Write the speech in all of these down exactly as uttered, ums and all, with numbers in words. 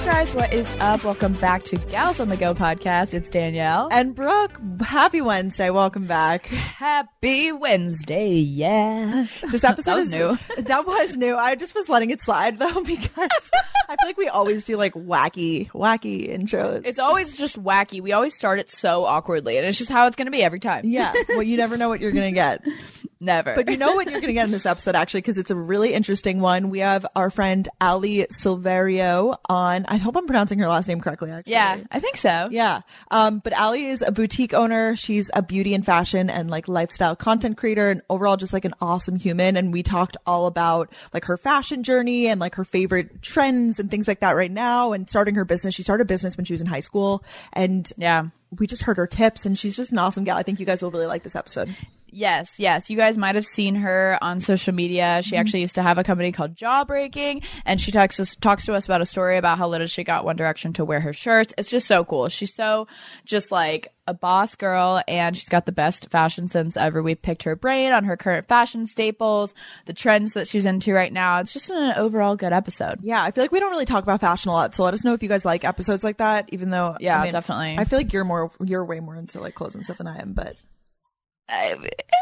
guys, what is up? Welcome back to Gals on the Go podcast. It's Danielle. And Brooke, happy Wednesday. Welcome back. Happy Wednesday, yeah. This episode that was is new. That was new. I just was letting it slide though because I feel like we always do like wacky, wacky intros. It's always just wacky. We always start it so awkwardly, and it's just how it's going to be every time. Yeah. Well, you never know what you're going to get. Never. But you know what you're going to get in this episode, actually, because it's a really interesting one. We have our friend Ali Silverio on. I hope I'm pronouncing her last name correctly, actually. Yeah, I think so. Yeah. Um, but Ali is a boutique owner. She's a beauty and fashion and like lifestyle content creator and overall just like an awesome human. And we talked all about like her fashion journey and like her favorite trends and things like that right now and starting her business. She started a business when she was in high school. And yeah, we just heard her tips and she's just an awesome gal. I think you guys will really like this episode. Yes, yes. You guys might have seen her on social media. She mm-hmm. actually used to have a company called Jawbreaking, and she talks us, talks to us about a story about how little she got One Direction to wear her shirts. It's just so cool. She's so just like a boss girl, and she's got the best fashion sense ever. We picked her brain on her current fashion staples, the trends that she's into right now. It's just an overall good episode. Yeah, I feel like we don't really talk about fashion a lot, so let us know if you guys like episodes like that, even though yeah, I mean, definitely. I feel like you're more you're way more into like clothes and stuff than I am, but I,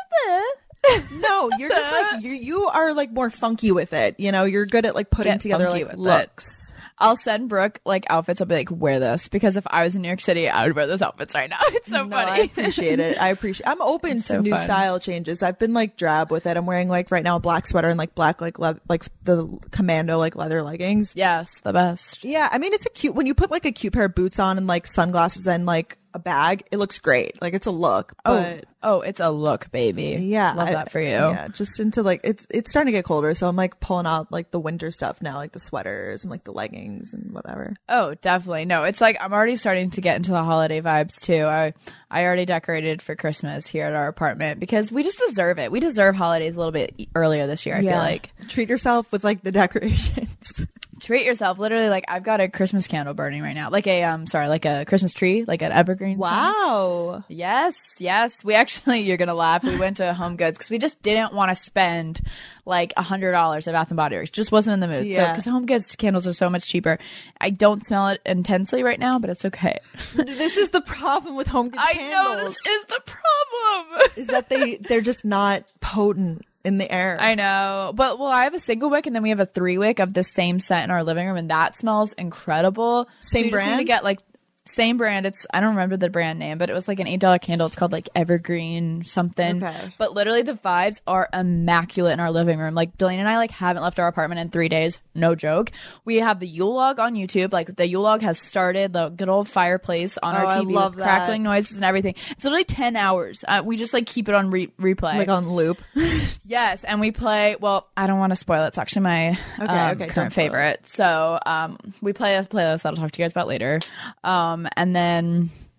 no, you're just like you you are like more funky with it. You know, you're good at like putting Get together like looks. It. I'll send Brooke like outfits. I'll be like, wear this, because if I was in New York City, I would wear those outfits right now. It's so no, funny. I appreciate it. I appreciate. I'm open it's to so new fun. style changes. I've been like drab with it. I'm wearing like right now a black sweater and like black like le- like the commando like leather leggings. Yes, the best. Yeah, I mean it's a cute when you put like a cute pair of boots on and like sunglasses and like a bag, it looks great. Like it's a look. But oh, oh, it's a look, baby. Yeah, love I, that for you. Yeah, just into like it's it's starting to get colder, so I'm like pulling out like the winter stuff now, like the sweaters and like the leggings and whatever. Oh, definitely. No, it's like I'm already starting to get into the holiday vibes too. I I already decorated for Christmas here at our apartment because we just deserve it. We deserve holidays a little bit earlier this year. I yeah. feel like treat yourself with like the decorations. Treat yourself. Literally, like I've got a Christmas candle burning right now. Like a um, sorry, like a Christmas tree, like an evergreen. Wow. Thing. Yes, yes. We actually, you're gonna laugh. We went to Home Goods because we just didn't want to spend like a hundred dollars at Bath and Body Works. Just wasn't in the mood. Yeah. So because Home Goods candles are so much cheaper. I don't smell it intensely right now, but it's okay. This is the problem with Home Goods I candles. know this is the problem. Is that they they're just not potent in the air. I know. But well, I have a single wick and then we have a three wick of the same scent in our living room, and that smells incredible. Same so you brand? Just need to get like same brand. It's I don't remember the brand name, but it was like an eight dollar candle. It's called like Evergreen something. Okay. But literally the vibes are immaculate in our living room. Like Delaney and I like haven't left our apartment in three days. No joke. We have the Yule log on YouTube. Like the Yule log has started, the good old fireplace on Oh, our I T V love with that. crackling noises and everything. It's literally ten hours. Uh, we just like keep it on re- replay. Like on loop. Yes, and we play. Well, I don't want to spoil it. It's actually my Okay, um, okay, don't current spoil it. favorite. So um, we play a playlist that I'll talk to you guys about later. Um, and then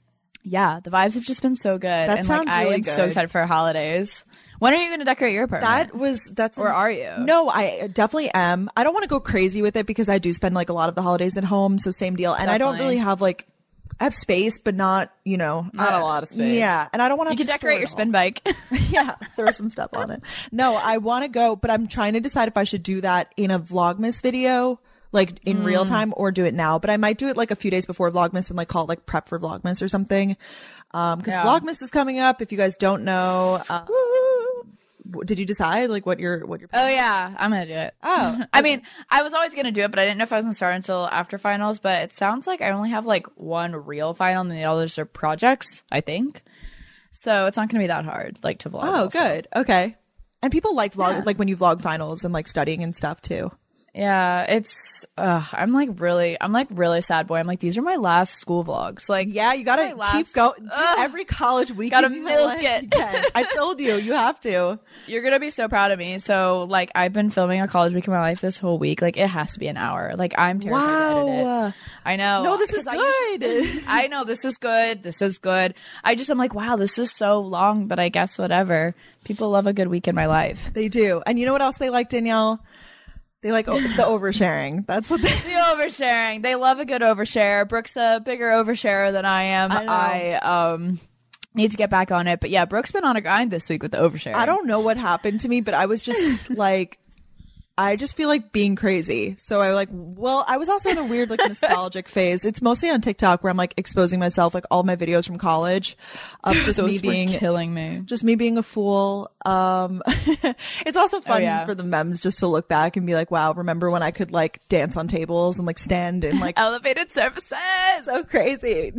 yeah, the vibes have just been so good. That and sounds like I really am so good. excited for holidays. When are you going to decorate your apartment? That was that's Or are you? No, I definitely am. I don't want to go crazy with it because I do spend like a lot of the holidays at home, so same deal. And I don't Definitely. really have like I have space, but not you know Not I- a lot of space. Yeah, and I don't want to. You can decorate your spin bike. Yeah, throw some stuff on it. No, I want to go, but I'm trying to decide if I should do that in a Vlogmas video, like in Mm. real time, or do it now. But I might do it like a few days before Vlogmas and like call it like prep for Vlogmas or something. Um, because Yeah. Vlogmas is coming up. If you guys don't know, uh, w- did you decide like what your what your? Oh yeah, I'm gonna do it. Oh, I mean, I was always gonna do it, but I didn't know if I was gonna start until after finals. But it sounds like I only have like one real final, and the others are projects, I think. So it's not gonna be that hard, like to vlog. Oh, also. good. Okay. And people like vlog, Yeah. like when you vlog finals and like studying and stuff too. Yeah, it's. Uh, I'm like really, I'm like really sad, boy. I'm like, these are my last school vlogs. Like, Yeah, you gotta my last- keep going. Ugh. Every college week, Gotta you milk like- it. you can. I told you, you have to. you're gonna be so proud of me. So, like, I've been filming a college week of my life this whole week. Like, it has to be an hour. Like, I'm terrified to edit it. Wow. I know. No, this is 'Cause I good. usually- I know this is good. This is good. I just, I'm like, wow, this is so long, but I guess whatever. People love a good week in my life. They do. And you know what else they like, Danielle? They like o- the oversharing. That's what they. The oversharing. They love a good overshare. Brooke's a bigger oversharer than I am. I know. I um need to get back on it. But yeah, Brooke's been on a grind this week with the oversharing. I don't know what happened to me, but I was just like, I just feel like being crazy. So I like, well, I was also in a weird like nostalgic phase. It's mostly on TikTok where I'm like exposing myself, like all my videos from college of just Those me being were killing me. just me being a fool. Um, it's also fun Oh, yeah. for the memes just to look back and be like, wow, remember when I could like dance on tables and like stand in like Elevated surfaces. so crazy.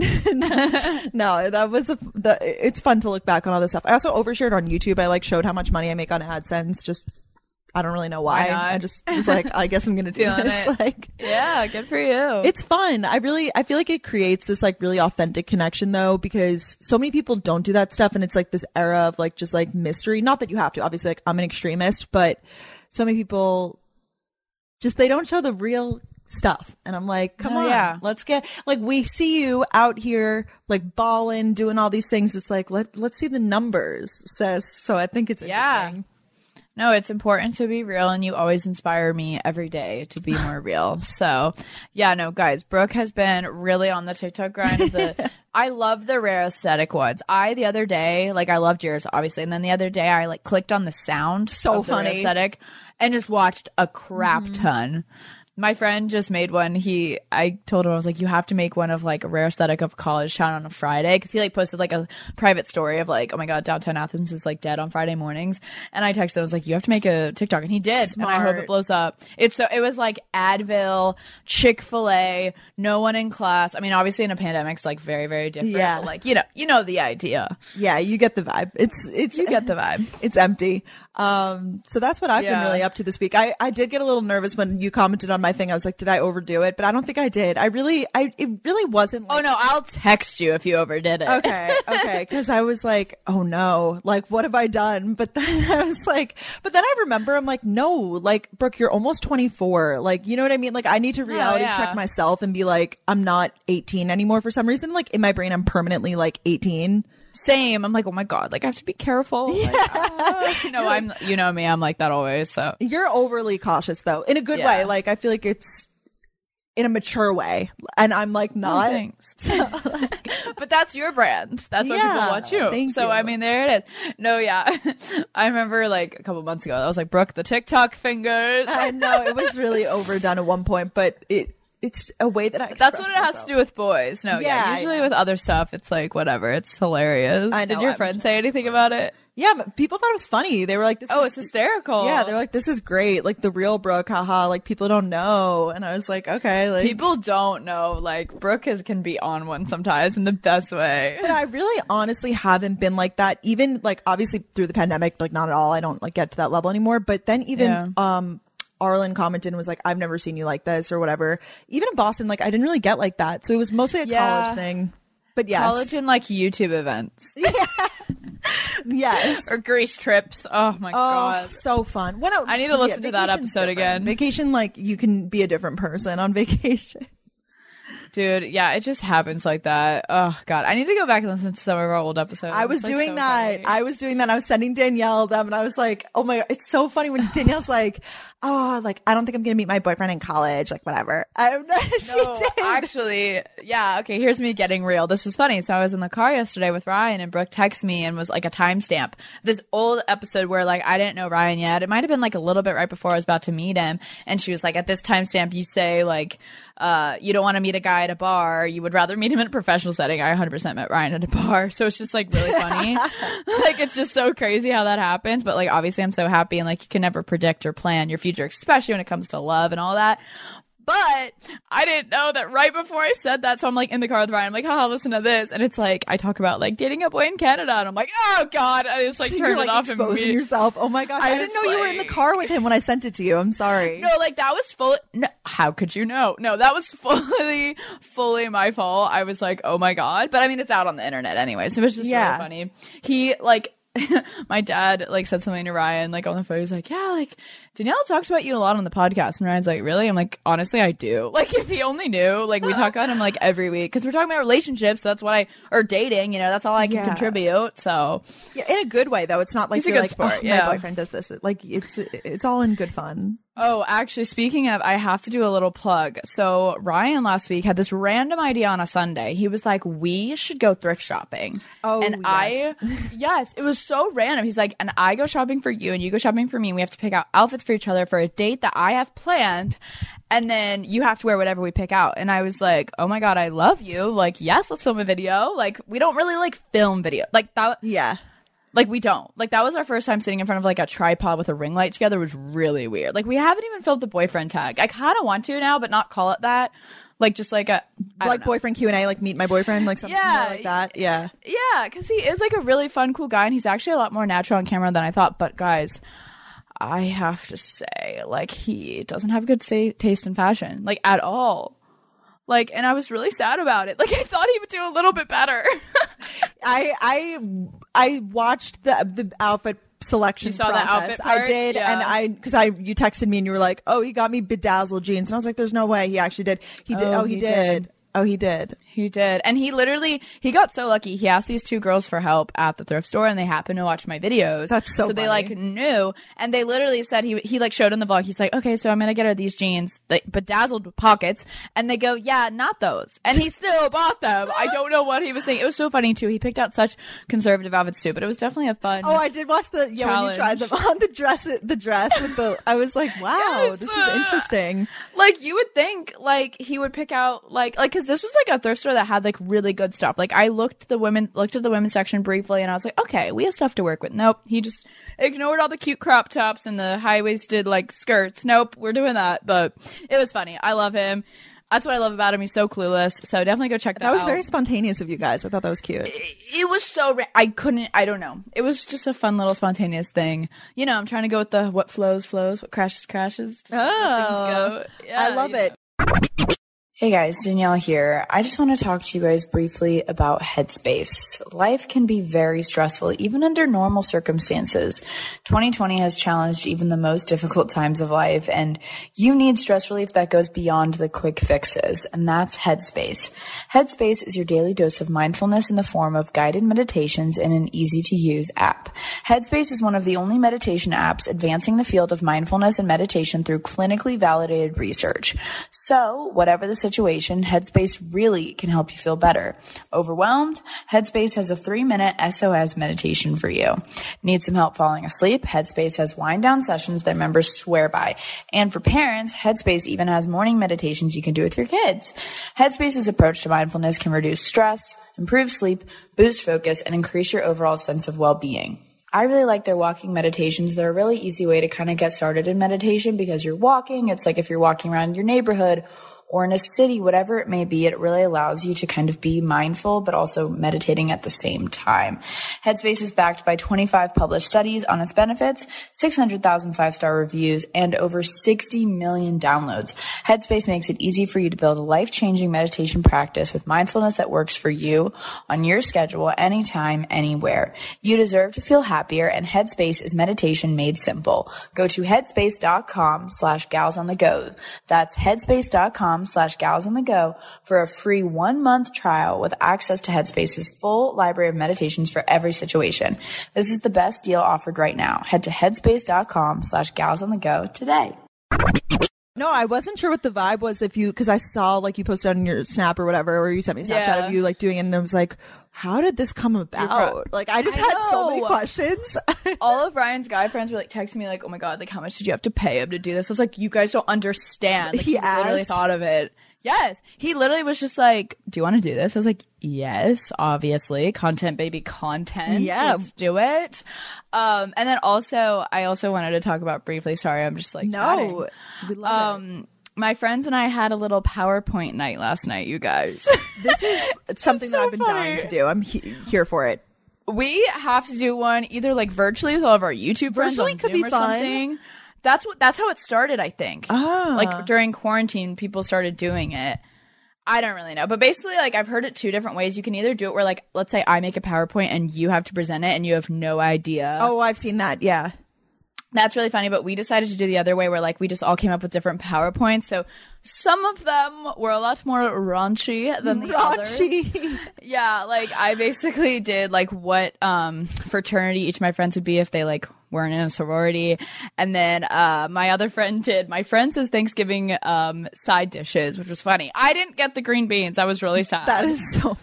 No, that was a, the, it's fun to look back on all this stuff. I also overshared on YouTube. I like showed how much money I make on AdSense. Just, I don't really know why. Why not? I just was like, I guess I'm going to do Feeling this. it. Like, Yeah, good for you. it's fun. I really, I feel like it creates this like really authentic connection though, because so many people don't do that stuff. And it's like this era of like, just like mystery. Not that you have to, obviously, like I'm an extremist, but so many people just, they don't show the real stuff. And I'm like, come No, on, yeah. let's get, like, we see you out here like balling, doing all these things. It's like, let, let's see the numbers. So, so I think it's Yeah. interesting. No, it's important to be real, and you always inspire me every day to be more real. So, yeah, no, guys, Brooke has been really on the TikTok grind of the. I love the rare aesthetic ones. I the other day, like, I loved yours, obviously, and then the other day, I like clicked on the sound, So of the rare funny. aesthetic, and just watched a crap Mm-hmm. ton. My friend just made one. He, I told him, I was like, you have to make one of like a rare aesthetic of college town on a Friday. Cause he like posted like a private story of like, oh my God, downtown Athens is like dead on Friday mornings. And I texted him, I was like, you have to make a TikTok. And he did. And I hope Smart. it blows up. It's so, it was like Advil, Chick-fil-A, no one in class. I mean, obviously in a pandemic, it's like very, very different. Yeah. But like, you know, you know the idea. Yeah. You get the vibe. It's, it's, You get the vibe. it's empty. Um, so that's what I've Yeah. been really up to this week. I, I did get a little nervous when you commented on my thing. I was like, did I overdo it? But I don't think I did. I really, I, it really wasn't Oh like, no, I'll text you if you overdid it. okay, okay. Cause I was like, oh no, like, what have I done? But then I was like, but then I remember I'm like, no, like, Brooke, you're almost twenty-four. Like, you know what I mean? Like, I need to reality yeah. check myself and be like, I'm not eighteen anymore for some reason. Like, in my brain, I'm permanently like eighteen. Same. I'm like, oh my God, like I have to be careful. Like, ah. No, I'm, you know me, I'm like that always. So You're overly cautious though, in a good Yeah. way. Like, I feel like it's in a mature way. And I'm like, not. thanks. But that's your brand. That's why Yeah, people watch you. thank so you. I mean, there it is. No, yeah. I remember like a couple months ago, I was like, Brooke, the TikTok fingers. I know it was really overdone at one point, but it it's a way that I That's express what it has myself. to do with boys. No, yeah. Yeah, I Usually know. with other stuff, it's like whatever. It's hilarious. I Did know, your I'm- friends say anything about it? Yeah, but people thought it was funny. They were like, "This Oh, is it's hysterical. yeah." They're like, "This is great, like the real Brooke, haha." Like people don't know, and I was like, "Okay." Like People don't know. Like Brooke is, can be on one sometimes in the best way. but I really honestly haven't been like that. Even like obviously through the pandemic, like not at all. I don't like get to that level anymore. But then even Yeah. um. Arlen commented and was like, I've never seen you like this or whatever. Even in Boston, like I didn't really get like that. So it was mostly a Yeah. college thing. But yes. College and like YouTube events yes. or Greece trips. Oh my Oh, god. so fun. When I need to listen to that vacation's episode different. again. Vacation, like you can be a different person on vacation. Dude, yeah, it just happens like that. Oh god, I need to go back and listen to some of our old episodes. I was It's, like, doing so that. funny. I was doing that. I was sending Danielle them and I was like, oh my God, it's so funny when Danielle's like, oh, like, I don't think I'm going to meet my boyfriend in college. Like, whatever. I'm not, she No, did. actually, yeah. Okay, here's me getting real. This was funny. So I was in the car yesterday with Ryan, and Brooke texted me and was like a timestamp. This old episode where like I didn't know Ryan yet. It might have been like a little bit right before I was about to meet him, and she was like, at this timestamp, you say like, uh, you don't want to meet a guy at a bar. You would rather meet him in a professional setting. I one hundred percent met Ryan at a bar, so it's just like really funny. Like it's just so crazy how that happens. But like obviously, I'm so happy, and like you can never predict or plan your future, especially when it comes to love and all that. But I didn't know that right before I said that. So I'm like in the car with Ryan. I'm like, haha, listen to this. And it's like, I talk about like dating a boy in Canada. And I'm like, oh God. I just like So turned you're it like off exposing immediately. yourself. Oh my gosh. I, I didn't was know you were in the like- car with him when I sent it to you. I'm sorry. No, like that was full. No, how could you know? No, that was fully, fully my fault. I was like, oh my God. But I mean, it's out on the internet anyway. So it was just Yeah. really funny. He like, my dad like said something to Ryan like on the phone. He's like, yeah, like Danielle talks about you a lot on the podcast. And Ryan's like, really? I'm like, honestly, I do. Like if he only knew, like we talk about him like every week because we're talking about relationships. So that's what I, or dating, you know, that's all I can Yeah. contribute. So Yeah, in a good way though. It's not like He's a you're good like, sport, oh, yeah. my boyfriend does this. Like it's, it's all in good fun. Oh, actually, speaking of, I have to do a little plug. So Ryan last week had this random idea on a Sunday. He was like, we should go thrift shopping. Oh, and yes. I, yes, it was so random. He's like, and I go shopping for you and you go shopping for me. And we have to pick out outfits outfits for each other for a date that I have planned. And then you have to wear whatever we pick out. And I was like, oh my God, I love you. Like, yes, let's film a video. Like, we don't really like film video. Like that. Yeah. Like, we don't. Like, that was our first time sitting in front of, like, a tripod with a ring light together. It was really weird. Like, we haven't even filmed the boyfriend tag. I kind of want to now, but not call it that. Like, just like a... I like boyfriend Q and A, like meet my boyfriend, like something yeah, like that. Yeah. Yeah, because he is, like, a really fun, cool guy, and he's actually a lot more natural on camera than I thought. But, guys, I have to say, like, he doesn't have good say- taste in fashion. Like, at all. Like, and I was really sad about it. Like, I thought he would do a little bit better. I I I watched the the outfit selection You saw process. the outfit part? I did, Yeah. and I because I you texted me and you were like, "Oh, he got me bedazzled jeans," and I was like, "There's no way he actually did." He did. Oh, Oh, he, he did. did. Oh, he did. He did. And he literally, he got so lucky. He asked these two girls for help at the thrift store and they happened to watch my videos. That's so So they funny. like knew and they literally said, he he like showed in the vlog, he's like, okay, so I'm going to get her these jeans, like bedazzled with pockets. And they go, yeah, not those. And he still bought them. I don't know what he was thinking. It was so funny too. He picked out such conservative outfits too, but it was definitely a fun. Oh, I did watch the yeah when you tried them on the dress. The dress with the. I was like, wow, Yes. this is interesting. Like you would think like he would pick out like like because this was like a thrift store that had like really good stuff. Like I looked the women looked at the women's section briefly and I was like, okay, we have stuff to work with. Nope, he just ignored all the cute crop tops and the high waisted like skirts. Nope, we're doing that. But it was funny. I love him. That's what I love about him. He's so clueless. So definitely go check that out. That was very spontaneous of you guys. I thought that was cute. It, it was so ra- I couldn't. I don't know. It was just a fun little spontaneous thing. You know, I'm trying to go with the what flows flows, what crashes crashes. Just let Oh, things go. Yeah, I love you it. know. Hey guys, Danielle here. I just want to talk to you guys briefly about Headspace. Life can be very stressful, even under normal circumstances. twenty twenty has challenged even the most difficult times of life, and you need stress relief that goes beyond the quick fixes, and that's Headspace. Headspace is your daily dose of mindfulness in the form of guided meditations in an easy-to-use app. Headspace is one of the only meditation apps advancing the field of mindfulness and meditation through clinically validated research. So, whatever the situation, Headspace really can help you feel better. Overwhelmed? Headspace has a three-minute S O S meditation for you. Need some help falling asleep? Headspace has wind-down sessions that members swear by. And for parents, Headspace even has morning meditations you can do with your kids. Headspace's approach to mindfulness can reduce stress, improve sleep, boost focus, and increase your overall sense of well-being. I really like their walking meditations. They're a really easy way to kind of get started in meditation because you're walking. It's like if you're walking around your neighborhood or in a city, whatever it may be, it really allows you to kind of be mindful, but also meditating at the same time. Headspace is backed by twenty-five published studies on its benefits, six hundred thousand five-star reviews, and over sixty million downloads. Headspace makes it easy for you to build a life-changing meditation practice with mindfulness that works for you on your schedule, anytime, anywhere. You deserve to feel happier, and Headspace is meditation made simple. Go to headspace.com slash gals on the go. That's headspace.com slash gals on the go for a free one month trial with access to Headspace's full library of meditations for every situation. This is the best deal offered right now. Head to headspace.com slash gals on the go today. No, I wasn't sure what the vibe was if you, because I saw like you posted on your Snap or whatever, or you sent me a Snapchat Yeah. of you like doing it, and I was like, how did this come about? Like, I just I had so many know. questions. All of Ryan's guy friends were like texting me like, oh my God, like how much did you have to pay him to do this? I was like, you guys don't understand. Like, He he, literally asked? thought of it. Yes. He literally was just like, do you want to do this? I was like, yes, obviously. Content, baby, content. Yeah. Let's do it. Um, and then also, I also wanted to talk about briefly, sorry, I'm just like, No, chatting. we love it. Um, my friends and I had a little PowerPoint night last night, you guys. This is something that so I've been funny. dying to do. I'm he- here for it. We have to do one either like virtually with all of our YouTube friends Virtually on could Zoom be or fun. something. That's what. That's how it started, I think. Ah. Like during quarantine, people started doing it. I don't really know, but basically, like I've heard it two different ways. You can either do it where, like, let's say I make a PowerPoint and you have to present it, and you have no idea. Oh, I've seen that. Yeah. That's really funny, but we decided to do the other way where like we just all came up with different PowerPoints. So some of them were a lot more raunchy than the others. Raunchy. Yeah, like I basically did like what um fraternity each of my friends would be if they like weren't in a sorority. And then uh my other friend did my friend says Thanksgiving um side dishes, which was funny. I didn't get the green beans. I was really sad. That is so funny.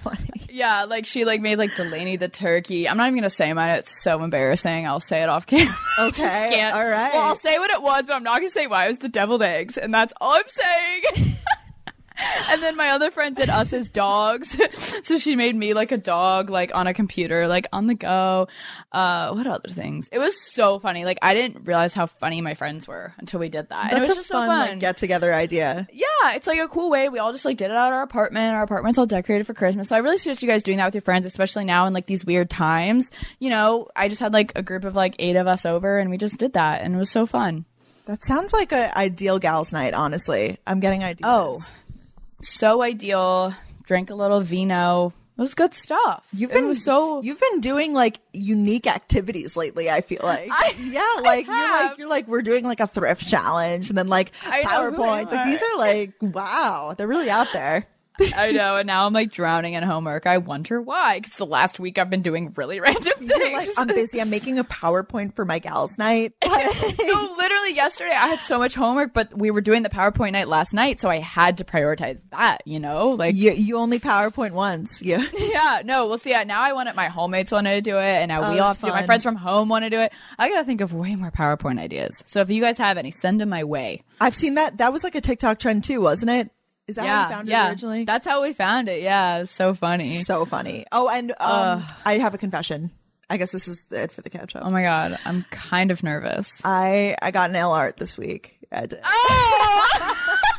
Yeah, like she like made like Delaney the turkey. I'm not even gonna say mine. It's so embarrassing. I'll say it off camera. Okay, Just can't. all right. Well, I'll say what it was, but I'm not gonna say why. It was the deviled eggs, and that's all I'm saying. And then my other friend did us as dogs. So she made me like a dog, like on a computer, like on the go. Uh, what other things? It was so funny. Like I didn't realize how funny my friends were until we did that. And That's it was a just fun, so fun. like get together idea. Yeah, it's like a cool way. We all just like did it at our apartment. Our apartment's all decorated for Christmas. So I really suggest you guys doing that with your friends, especially now in like these weird times. You know, I just had like a group of like eight of us over and we just did that and it was so fun. That sounds like an ideal gals night, honestly. I'm getting ideas. Oh. So ideal. Drank a little vino. It was good stuff. You've It been was so you've been doing like unique activities lately, I feel like. I- yeah, like I you're have. like you're like we're doing like a thrift challenge and then like I know who PowerPoints. you Like these are. are like wow, they're really out there. I know, and now I'm like drowning in homework. I wonder why. Because the last week I've been doing really random things. You're like, I'm busy. I'm making a PowerPoint for my gals night. No, literally yesterday I had so much homework, but we were doing the PowerPoint night last night, so I had to prioritize that, you know? Like you, you only PowerPoint once. Yeah. yeah, no, we'll see. Now I want it. My homemates wanted to do it, and now Oh, we all have that's to do it. My fun. friends from home want to do it. I gotta think of way more PowerPoint ideas. So if you guys have any, send them my way. I've seen that. That was like a TikTok trend too, wasn't it? Is that how yeah, you found yeah. it originally? That's how we found it. Yeah, it was so funny. so funny. Oh, and um, I have a confession. I guess this is it for the catch up. Oh my god, I'm kind of nervous. I I got nail art this week. I did. Oh!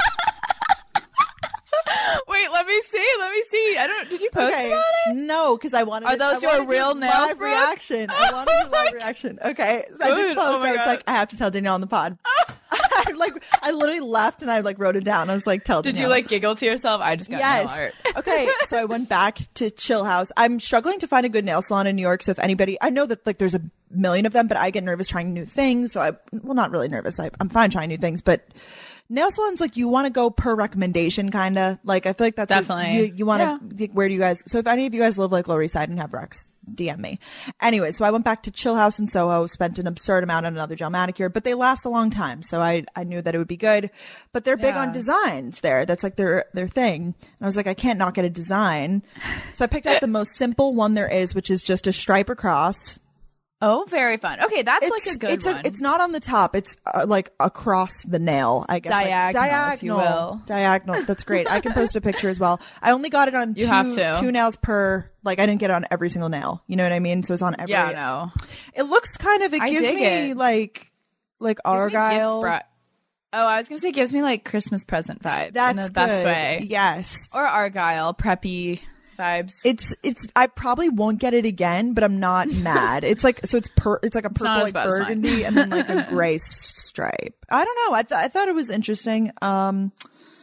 Wait, let me see. Let me see. I don't. Did you post Okay. about it? No, because I wanted. Are I those your wanted real your nails, live Brooke? reaction. I wanted your live reaction. Okay, so I did Good. post. Oh my I was God. like, I have to tell Danielle on the pod. I like, I literally left and I like wrote it down. I was like, tell. Did Danielle. you like giggle to yourself? I just got Yes. nail art. Okay, so I went back to Chill House. I'm struggling to find a good nail salon in New York. So if anybody, I know that like there's a million of them, but I get nervous trying new things. So I, well, not really nervous. I, I'm fine trying new things, but nail salons, like you want to go per recommendation, kind of. Like I feel like that's a- Definitely. you, you want to. Where do you guys? So if any of you guys live like Lower East Side and have Rex, D M me. Anyway, so I went back to Chill House in Soho, spent an absurd amount on another gel manicure, but they last a long time, so I I knew that it would be good. But they're big Yeah. on designs there. That's like their their thing. And I was like, I can't not get a design. So I picked out the most simple one there is, which is just a stripe across. Oh, very fun. Okay, that's like a good it's one. it's not on the top. It's uh, like across the nail, I guess. Like, Diagonal, diagonal, if you will. Diagonal. That's great. I can post a picture as well. I only got it on You two, have to. two nails per. Like I didn't get it on every single nail. You know what I mean? So it's on every. yeah, no. It looks kind of. It I gives dig me it. like like Gives me Argyle. gift bra- oh, I was gonna say it gives me like Christmas present vibes That's in the good. best way. Yes. Or Argyle preppy vibes. It's it's I probably won't get it again, but I'm not mad. It's like so it's per it's like a purple not as like bad as mine. burgundy and then like a gray s- stripe. I don't know. I th- I thought it was interesting. Um,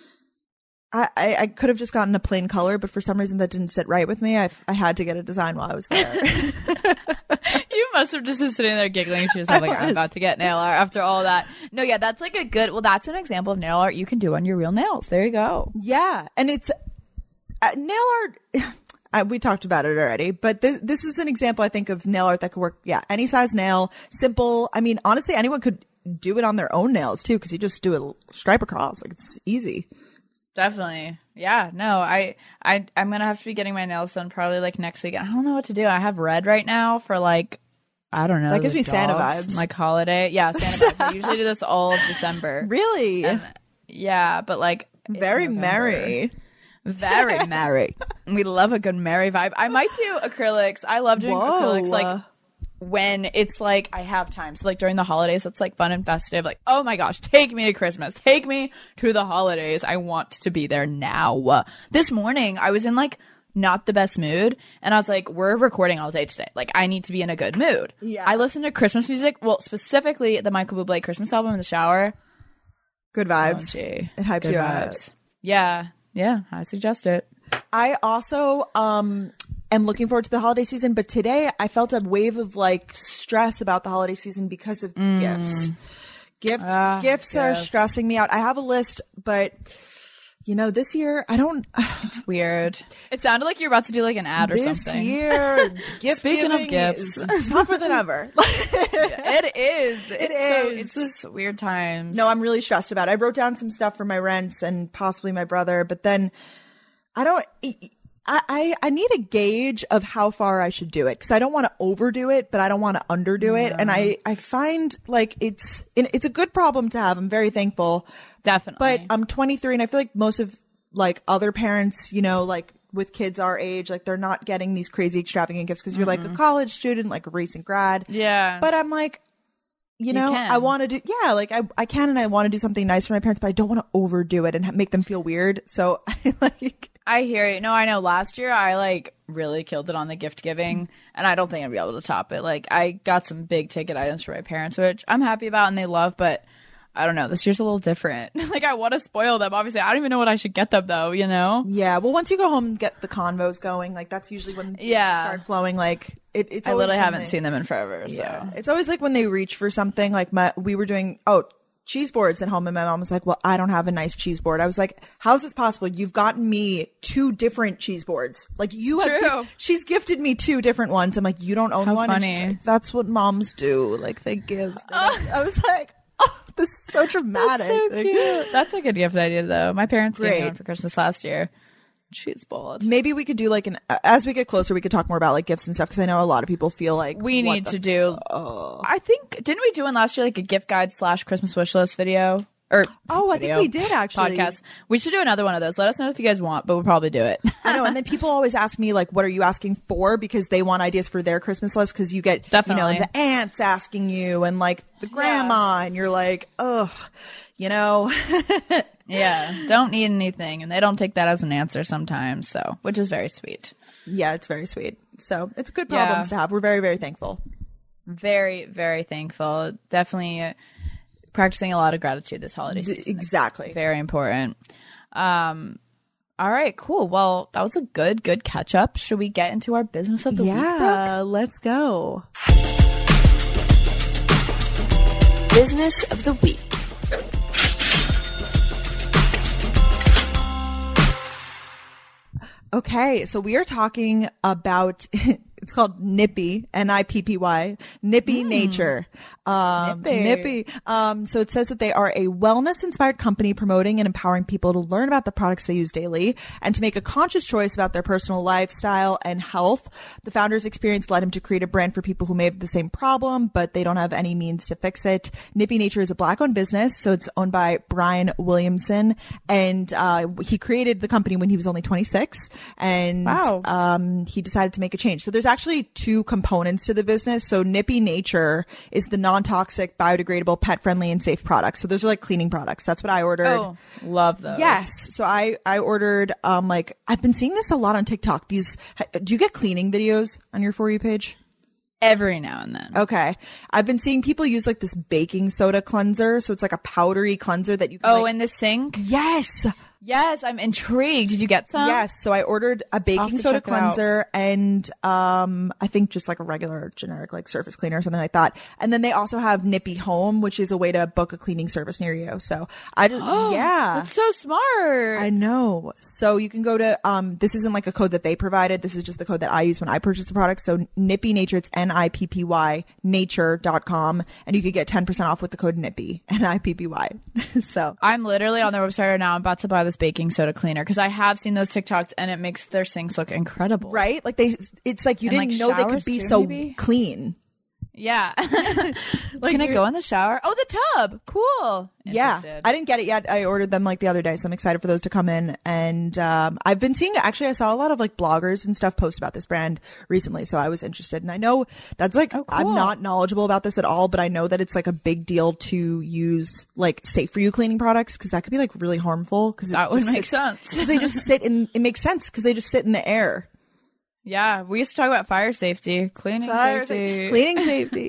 I, I I could have just gotten a plain color, but for some reason that didn't sit right with me. I f- I had to get a design while I was there. You must have just been sitting there giggling to yourself, like, I'm was. about to get nail art after all that. No, yeah, that's like a good, well, that's an example of nail art you can do on your real nails. There you go. Yeah, and it's uh, nail art. Uh, we talked about it already, but this this is an example I think of nail art that could work. Yeah, any size nail, simple. I mean, honestly, anyone could do it on their own nails too, because you just do a stripe across. Like it's easy. Definitely. Yeah, no, I, I, I'm going to have to be getting my nails done probably like next week. I don't know what to do. I have red right now for like, I don't know. That gives the me Santa dogs, vibes. Like holiday. Yeah, Santa vibes. I usually do this all of December. Really, And, yeah, but like. it's very November. merry. Very merry. We love a good merry vibe. I might do acrylics. I love doing Whoa. acrylics like when it's like I have time. So like during the holidays, that's like fun and festive. Like, oh my gosh, take me to Christmas. Take me to the holidays. I want to be there now. This morning, I was in like not the best mood. And I was like, we're recording all day today. Like, I need to be in a good mood. Yeah. I listened to Christmas music. Well, specifically the Michael Bublé Christmas album in the shower. Good O M vibes. G. It hypes Good you up. vibes. Yeah. Yeah. I suggest it. I also um am looking forward to the holiday season, but today I felt a wave of like stress about the holiday season because of gifts. Gift Ah, gifts are gifts. stressing me out. I have a list, but you know, this year I don't. It's weird. It sounded like you're about to do like an ad or This something. year, gift Speaking of giving gifts. is tougher than ever. It is. It it's so- is. it's just weird times. No, I'm really stressed about it. I wrote down some stuff for my rents and possibly my brother, but then I don't. I, I, I need a gauge of how far I should do it because I don't want to overdo it, but I don't want to underdo it. And I, I find like it's it's a good problem to have. I'm very thankful. Definitely. But I'm twenty-three and I feel like most of like other parents, you know, like with kids our age, like they're not getting these crazy extravagant gifts because you're mm-hmm. like a college student, like a recent grad. Yeah. But I'm like, you know, you I want to do, yeah, like I, I can and I want to do something nice for my parents, but I don't want to overdo it and ha- make them feel weird. So I like. I hear you. No, I know. Last year I like really killed it on the gift giving, and I don't think I'd be able to top it. Like I got some big ticket items for my parents, which I'm happy about and they love, but I don't know. This year's a little different. Like I want to spoil them. Obviously, I don't even know what I should get them though. You know? Yeah. Well, once you go home and get the convos going, like that's usually when yeah start flowing. Like it, it's. I literally haven't they, seen them in forever. So yeah. It's always like when they reach for something. Like my we were doing. Oh. cheese boards at home and my mom was like, well, I don't have a nice cheese board. I was like, how is this possible? You've gotten me two different cheese boards. Like you have, True. Gi- she's gifted me two different ones. I'm like, you don't own How one. Funny. And she's like, that's what moms do. Like they give. Oh. I was like, oh, this is so dramatic. That's so like, cute. That's a good gift idea though. My parents gave Great. me one for Christmas last year. Cheese board. Maybe we could do like an, as we get closer, we could talk more about like gifts and stuff. Cause I know a lot of people feel like we what need the to do, oh. I think, didn't we do one last year, like a gift guide slash Christmas wish list video? Or oh, I video, think we did actually. Podcast. We should do another one of those. Let us know if you guys want, but we'll probably do it. I know. And then people always ask me like, what are you asking for? Because they want ideas for their Christmas list. Cause you get, Definitely. you know, the aunts asking you and like the grandma yeah. and you're like, ugh, you know, yeah, don't need anything. And they don't take that as an answer sometimes. So, which is very sweet. Yeah, it's very sweet. So it's good problems yeah. to have. We're very, very thankful. Very, very thankful. Definitely uh, practicing a lot of gratitude this holiday season. Exactly. Very important. Um, all right, cool. Well, that was a good, good catch up. Should we get into our business of the yeah, week? Yeah, let's go. Business of the week. Okay, so we are talking about it's called Nippy, N I P P Y, Nippy mm. Nature. Um, Nippy. Nippy. Um, so it says that they are a wellness-inspired company promoting and empowering people to learn about the products they use daily and to make a conscious choice about their personal lifestyle and health. The founder's experience led him to create a brand for people who may have the same problem, but they don't have any means to fix it. Nippy Nature is a Black-owned business, so it's owned by Brian Williamson, and uh, he created the company when he was only twenty-six, and wow. um, he decided to make a change. So there's actually two components to the business. So Nippy Nature is the non-toxic, biodegradable, pet-friendly, and safe products. So those are like cleaning products. That's what I ordered. Oh, love those. Yes. So I, I ordered, um, like, I've been seeing this a lot on TikTok. These, do you get cleaning videos on your For You page? Every now and then. Okay. I've been seeing people use like this baking soda cleanser. So it's like a powdery cleanser that you can Oh, like, in the sink? Yes. Yes, I'm intrigued. Did you get some? Yes. So I ordered a baking soda check it out. cleanser and um I think just like a regular generic like surface cleaner or something like that. And then they also have Nippy Home, which is a way to book a cleaning service near you. So I just Oh, yeah. That's so smart. I know. So you can go to um this isn't like a code that they provided. This is just the code that I use when I purchase the product. So Nippy Nature, it's N I P P Y nature dot com, and you could get ten percent off with the code Nippy, N I P P Y. So I'm literally on their website right now. I'm about to buy this baking soda cleaner because I have seen those TikToks and it makes their sinks look incredible. right? Like they it's like you And, didn't like, know they could showers be too, so maybe? clean. Yeah. Like Can it you're- go in the shower? Oh, the tub. Cool. Yeah, Interested. I didn't get it yet. I ordered them like the other day, so I'm excited for those to come in. And um, I've been seeing, actually, I saw a lot of like bloggers and stuff post about this brand recently, so I was interested. And I know that's like, Oh, I'm cool. not knowledgeable about this at all, but I know that it's like a big deal to use like safe for you cleaning products because that could be like really harmful. Because That would make sense. Because they just sit in, it makes sense because they just sit in the air. Yeah, we used to talk about fire safety, cleaning Fire safety. sa- cleaning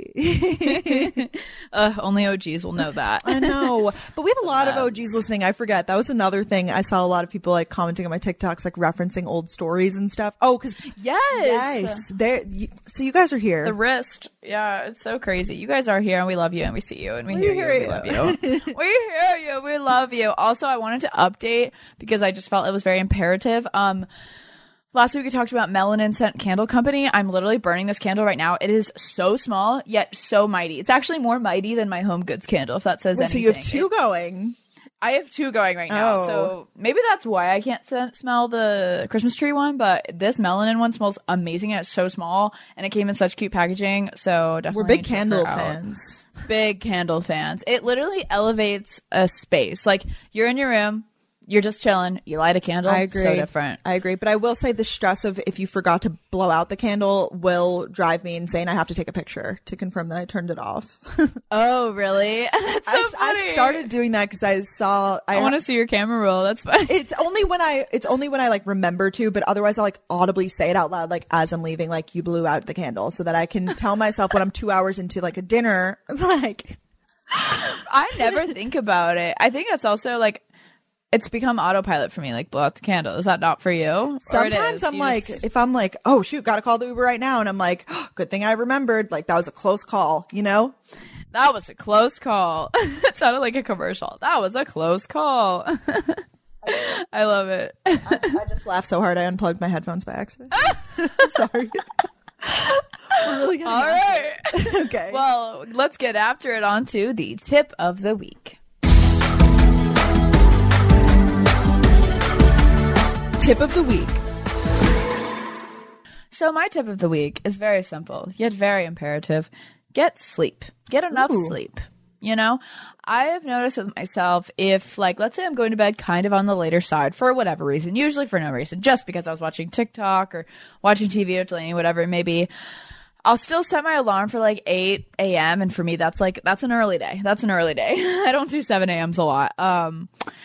safety. uh, only O Gs will know that. I know, but we have a lot of O Gs listening. I forget. That was another thing. I saw a lot of people like commenting on my TikToks, like referencing old stories and stuff. Oh, because Yes. yes, there. You, so you guys are here. The wrist. Yeah, it's so crazy. You guys are here and we love you and we see you and we, We hear, hear you and we love you. We hear you. We love you. Also, I wanted to update because I just felt it was very imperative. Um, Last week we talked about Melanin Scent Candle Company. I'm literally burning this candle right now. It is so small, yet so mighty. It's actually more mighty than my Home Goods candle, if that says Wait, so anything. you have two It- going. I have two going right now, Oh. so maybe that's why I can't s- smell the Christmas tree one, but this melanin one smells amazing, and it's so small, and it came in such cute packaging, so definitely We're big check her candle out. fans. Big candle fans. It literally elevates a space. Like, you're in your room, you're just chilling, you light a candle, I agree. so different. I agree. But I will say the stress of if you forgot to blow out the candle will drive me insane. I have to take a picture to confirm that I turned it off. Oh, really? That's so I, funny. I started doing that because I saw. I, I want to see your camera roll. That's fine. It's only when I. It's only when I like remember to, but otherwise I'll like audibly say it out loud, like as I'm leaving, like you blew out the candle, so that I can tell myself when I'm two hours into like a dinner, like. I never think about it. I think that's also like, it's become autopilot for me, like blow out the candle. Is that not for you? Or it Sometimes is? I'm You like, just- if I'm like, oh shoot, gotta call the Uber right now, and I'm like, oh, good thing I remembered. Like that was a close call, you know. that was a close call. It sounded like a commercial. That was a close call. I love it. I, I just laughed so hard I unplugged my headphones by accident. Sorry. We're really getting All right. okay. Well, let's get after it on to the tip of the week. Tip of the week. So my tip of the week is very simple, yet very imperative. Get sleep. Get enough Ooh. sleep. You know, I have noticed with myself, if like, let's say I'm going to bed kind of on the later side for whatever reason, usually for no reason, just because I was watching TikTok or watching T V or Delaney, whatever it may be, I'll still set my alarm for like eight a.m. And for me, that's like, that's an early day. That's an early day. I don't do seven a.m.s a lot. Um,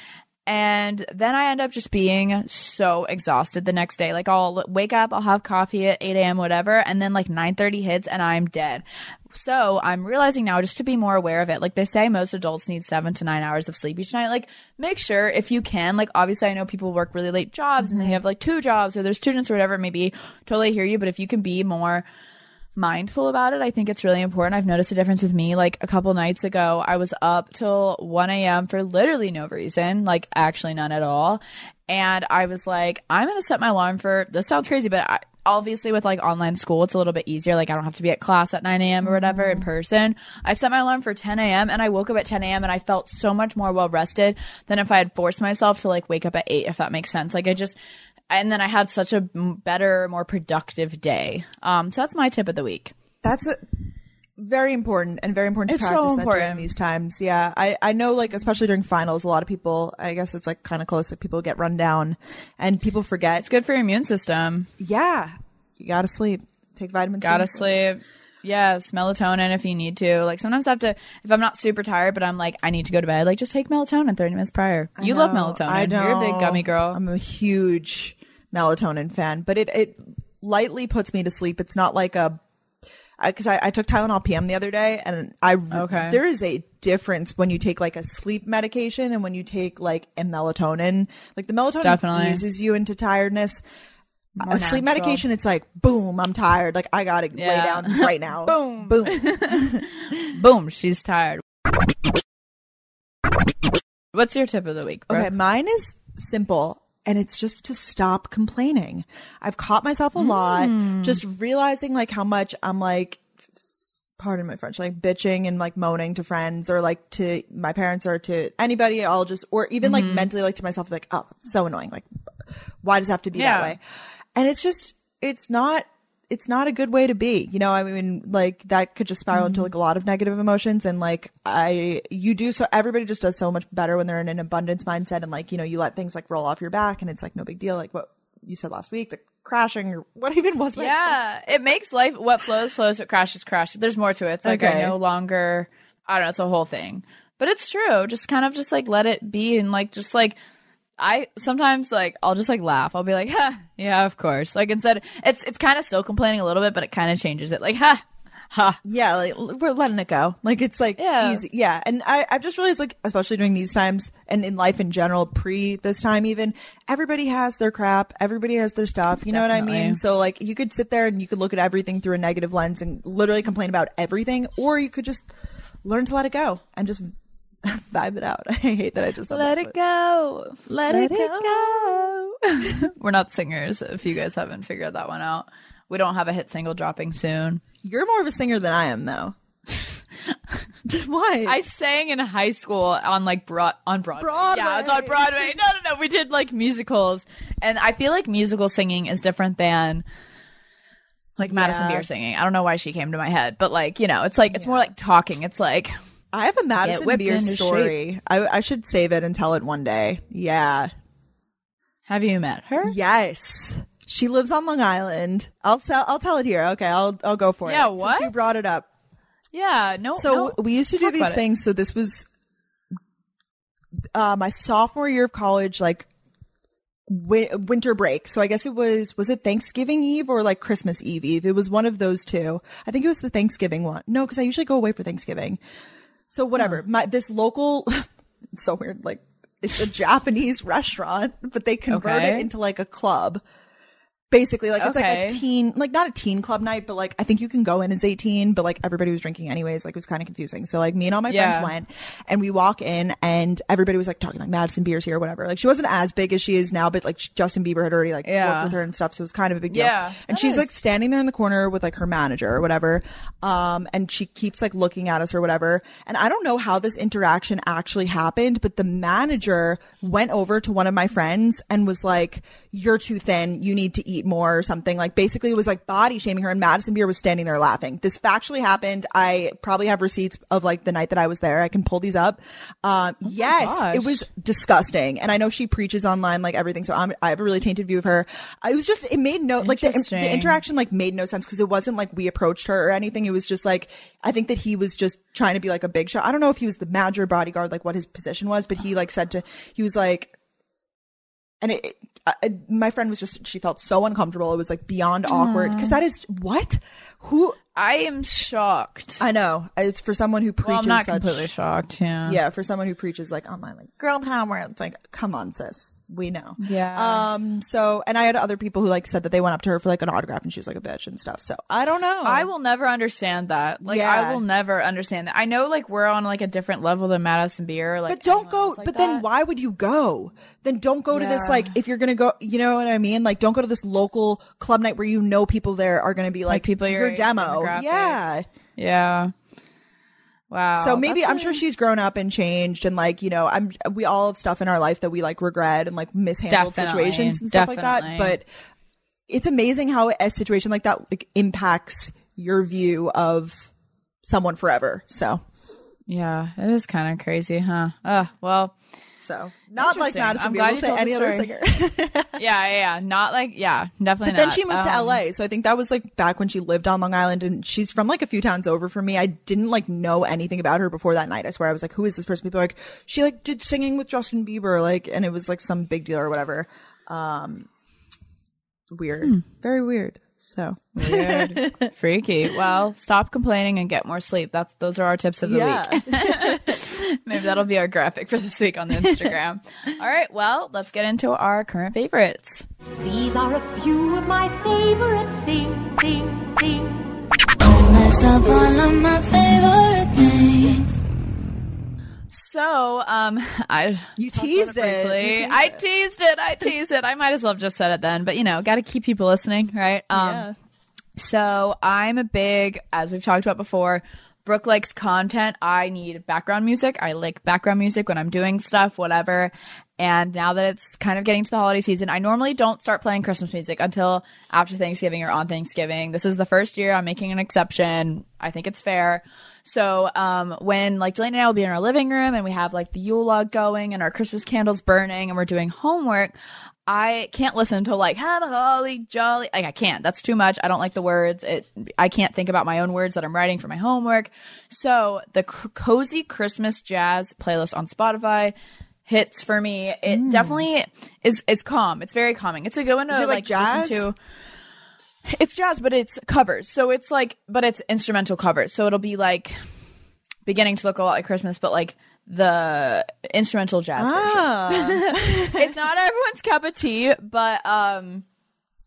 And then I end up just being so exhausted the next day. Like I'll wake up, I'll have coffee at eight a.m., whatever, and then like nine thirty hits and I'm dead. So I'm realizing now just to be more aware of it. Like they say most adults need seven to nine hours of sleep each night. Like make sure if you can, like obviously I know people work really late jobs and they have like two jobs or they're students or whatever it may be. Totally hear you. But if you can be more mindful about it, I think it's really important. I've noticed a difference with me. Like a couple nights ago, I was up till one a.m. for literally no reason, like actually none at all. And I was like, I'm going to set my alarm for, this sounds crazy, but I, obviously with like online school, it's a little bit easier. Like I don't have to be at class at nine a.m. or whatever in person. I set my alarm for ten a.m. and I woke up at ten a.m. and I felt so much more well rested than if I had forced myself to like wake up at eight, if that makes sense. Like I just, and then I had such a better, more productive day. Um, so that's my tip of the week. That's a, very important and very important to It's so practice that during important. these times. Yeah. I, I know like, especially during finals, a lot of people, I guess it's like kind of close that people get run down and people forget. It's good for your immune system. Yeah. You gotta sleep. Take vitamin C. Gotta sleep. Yes, melatonin if you need to. Like sometimes I have to, if I'm not super tired, but I'm like, I need to go to bed, like just take melatonin thirty minutes prior. I You love know, melatonin. I know. You're a big gummy girl. I'm a huge melatonin fan, but it, it lightly puts me to sleep. It's not like a, because I, I, I took Tylenol P M the other day and I, Okay. there is a difference when you take like a sleep medication and when you take like a melatonin. Like the melatonin Definitely. eases you into tiredness. More A sleep natural. medication, it's like, boom, I'm tired. Like I gotta lay Yeah. down right now. Boom. Boom. Boom, she's tired. What's your tip of the week, bro? Okay, mine is simple and it's just to stop complaining. I've caught myself a lot just realizing like how much I'm like, pardon my French, like bitching and like moaning to friends or like to my parents or to anybody. I'll just, or even like mentally like to myself, like, oh, that's so annoying. Like, why does it have to be Yeah. that way? And it's just, it's not, it's not a good way to be. You know, I mean, like that could just spiral into like a lot of negative emotions. And like, I, you do so, everybody just does so much better when they're in an abundance mindset and like, you know, you let things like roll off your back and it's like no big deal. Like what you said last week, the crashing or what even was that? Yeah, it makes life, what flows, flows, what crashes, crashes. There's more to it. It's like Okay. I no longer, I don't know, it's a whole thing. But it's true. Just kind of just like let it be and like, just like, I sometimes like I'll just like laugh. I'll be like, ha, yeah, of course. Like instead, it's it's kind of still complaining a little bit, but it kind of changes it. Like, ha, ha. Yeah, like we're letting it go. Like it's like Yeah. easy. Yeah. And I, I've just realized like, especially during these times and in life in general, pre this time even, everybody has their crap. Everybody has their stuff. You know what I Definitely. mean? So like you could sit there and you could look at everything through a negative lens and literally complain about everything, or you could just learn to let it go and just vibe it out. I hate that I just said Let that, it but- go. Let, it, go. go. We're not singers. If you guys haven't figured that one out, we don't have a hit single dropping soon. You're more of a singer than I am though. Why? I sang in high school on like broad on Broadway. Broadway. Yeah, it's on Broadway. No, no, no. We did like musicals, and I feel like musical singing is different than like Madison Yeah. Beer singing. I don't know why she came to my head, but like you know, it's like it's more like talking. It's like I have a Madison whipped Beer into story. I, I should save it and tell it one day. Yeah. have you met her? Yes. She lives on Long Island. I'll tell. I'll tell it here. Okay, I'll I'll go for Yeah, it. what? Since you brought it up. Yeah. No. So no. we used to do Talk these about it. things. So this was uh, my sophomore year of college, like wi- winter break. So I guess it was was it Thanksgiving Eve or like Christmas Eve Eve? It was one of those two. I think it was the Thanksgiving one. No, because I usually go away for Thanksgiving. So whatever. My this local. It's so weird. Like it's a Japanese restaurant, but they convert Okay. it into like a club. Basically, like it's Okay. like a teen, like not a teen club night, but like I think you can go in as eighteen, but like everybody was drinking anyways. Like it was kind of confusing. So like me and all my Yeah. friends went, and we walk in, and everybody was like talking like Madison Beer's here or whatever. Like she wasn't as big as she is now, but like Justin Bieber had already like Yeah. worked with her and stuff, so it was kind of a big deal. Yeah, and that she's is. like standing there in the corner with like her manager or whatever, um, and she keeps like looking at us or whatever. And I don't know how this interaction actually happened, but the manager went over to one of my friends and was like, "You're too thin. You need to eat more," or something. Like basically it was like body shaming her, and Madison Beer was standing there laughing. This factually happened. I probably have receipts of like the night that I was there. I can pull these up. Um, yes, gosh. it was disgusting. And I know she preaches online like everything, so I'm, I have a really tainted view of her. I was just, it made no, like the, Interesting. the interaction like made no sense because it wasn't like we approached her or anything. It was just like, I think that he was just trying to be like a big shot. I don't know if he was the manager, bodyguard, like what his position was, but he like said to, he was like, and it, it uh, my friend was just, she felt so uncomfortable. It was like beyond awkward because that is what, who, I am shocked. I know it's for someone who preaches well, I'm not such, completely shocked. Yeah. yeah, for someone who preaches like online, like girl power. It's like, come on, sis. We know. Yeah. Um, so, and I had other people who like said that they went up to her for like an autograph and she was like a bitch and stuff. So I don't know. I will never understand that. Like, Yeah. I will never understand that. I know, like, we're on like a different level than Madison Beer. Like, But don't anyone go, else like but then that. why would you go? Then don't go to this, Yeah. like, if you're going to go, you know what I mean? Like, don't go to this local club night where you know people there are going to be like, people your your age demo. demographic. Yeah. Yeah. Wow. So maybe That's I'm sure really- she's grown up and changed, and like, you know, I'm we all have stuff in our life that we like regret and like mishandled Definitely, situations and stuff like that. definitely. But it's amazing how a situation like that like impacts your view of someone forever. So Yeah, it is kind of crazy, huh? Uh, well, so not like Interesting. Madison I'm Beer. glad We'll you say told any the other story. singer. yeah, yeah, yeah. Not like, yeah, definitely But then not. she moved to Um, L A, so I think that was like back when she lived on Long Island, and she's from like a few towns over from me. I didn't like know anything about her before that night. I swear, I was like, "Who is this person?" People were like, she like did singing with Justin Bieber, like, and it was like some big deal or whatever. Um, weird, very weird. So Weird. Freaky. Well, stop complaining and get more sleep. That's Those are our tips of the yeah, week. Maybe that'll be our graphic for this week on the Instagram. All right, well, let's get into our current favorites. These are a few of my favorite things, things, things. Mess up all of my favorite things. So, um, I you talked about teased it. briefly. You teased I it. teased it. I teased it. I might as well have just said it then, but you know, got to keep people listening, right? Um, Yeah. So I'm a big, as we've talked about before, Brooke likes content. I need background music. I like background music when I'm doing stuff, whatever. And now that it's kind of getting to the holiday season, I normally don't start playing Christmas music until after Thanksgiving or on Thanksgiving. This is the first year I'm making an exception. I think it's fair. So, um, when like Delaney and I will be in our living room and we have like the Yule log going and our Christmas candles burning and we're doing homework, I can't listen to like have a holly jolly. Like I can't. That's too much. I don't like the words. It. I can't think about my own words that I'm writing for my homework. So the c- cozy Christmas jazz playlist on Spotify hits for me. It Mm. definitely is. Is calm. It's very calming. It's a good one to Is it like jazz? listen to. It's jazz, but it's covers. So it's like, but it's instrumental covers. So it'll be like beginning to look a lot like Christmas, but like the instrumental jazz version. Ah. It's not everyone's cup of tea, but um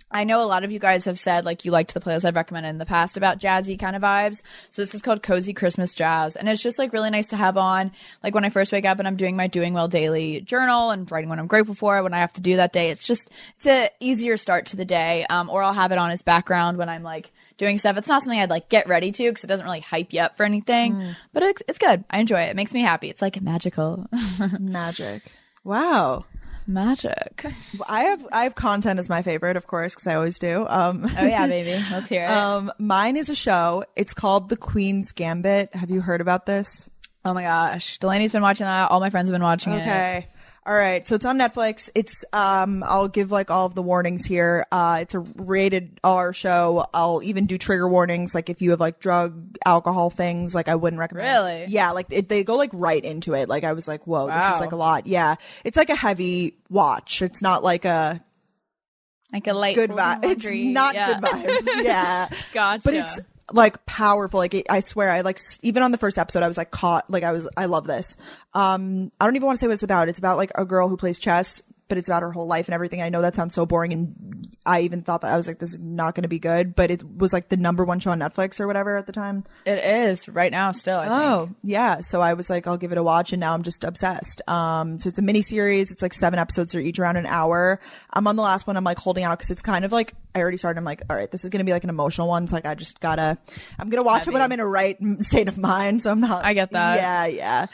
I know a lot of you guys have said like you liked the playlist I've recommended in the past about jazzy kind of vibes. So this is called Cozy Christmas Jazz. And it's just like really nice to have on like when I first wake up and I'm doing my Doing Well daily journal and writing what I'm grateful for when I have to do that day. It's just, it's a easier start to the day. Um, or I'll have it on as background when I'm like doing stuff. It's not something I'd like get ready to because it doesn't really hype you up for anything, mm. but it's, it's good. I enjoy it. It makes me happy. It's like magical. Magic. Wow. Magic. I have I have content as my favorite, of course, because I always do. Um, oh yeah, baby, let's hear it. Um, mine is a show. It's called The Queen's Gambit. Have you heard about this? Oh my gosh, Delaney's been watching that. All my friends have been watching okay. it. Okay. All right, so it's on Netflix. It's um, I'll give like all of the warnings here. Uh, it's a rated R show. I'll even do trigger warnings, like if you have like drug, alcohol things, like I wouldn't recommend. Really? Yeah, like it, they go like right into it. Like I was like, whoa, Wow. this is like a lot. Yeah, it's like a heavy watch. It's not like a like a light good vibe. It's not yeah. good vibes. Yeah, gotcha. But it's like powerful. Like it, I swear, I like s- even on the first episode, I was like caught. Like I was, I love this. Um, I don't even want to say what it's about. It's about like a girl who plays chess, but it's about her whole life and everything. I know that sounds so boring, and I even thought that I was like, this is not going to be good. But it was like the number one show on Netflix or whatever at the time. It is right now still. I Oh think. yeah, so I was like, I'll give it a watch, and now I'm just obsessed. Um, so it's a mini series. It's like seven episodes, are each around an hour. I'm on the last one. I'm like holding out because it's kind of like I already started. I'm like, all right, this is gonna be like an emotional one. So like I just gotta, I'm gonna watch Heavy. it when I'm in a right state of mind. So I'm not. I get that. Yeah, yeah.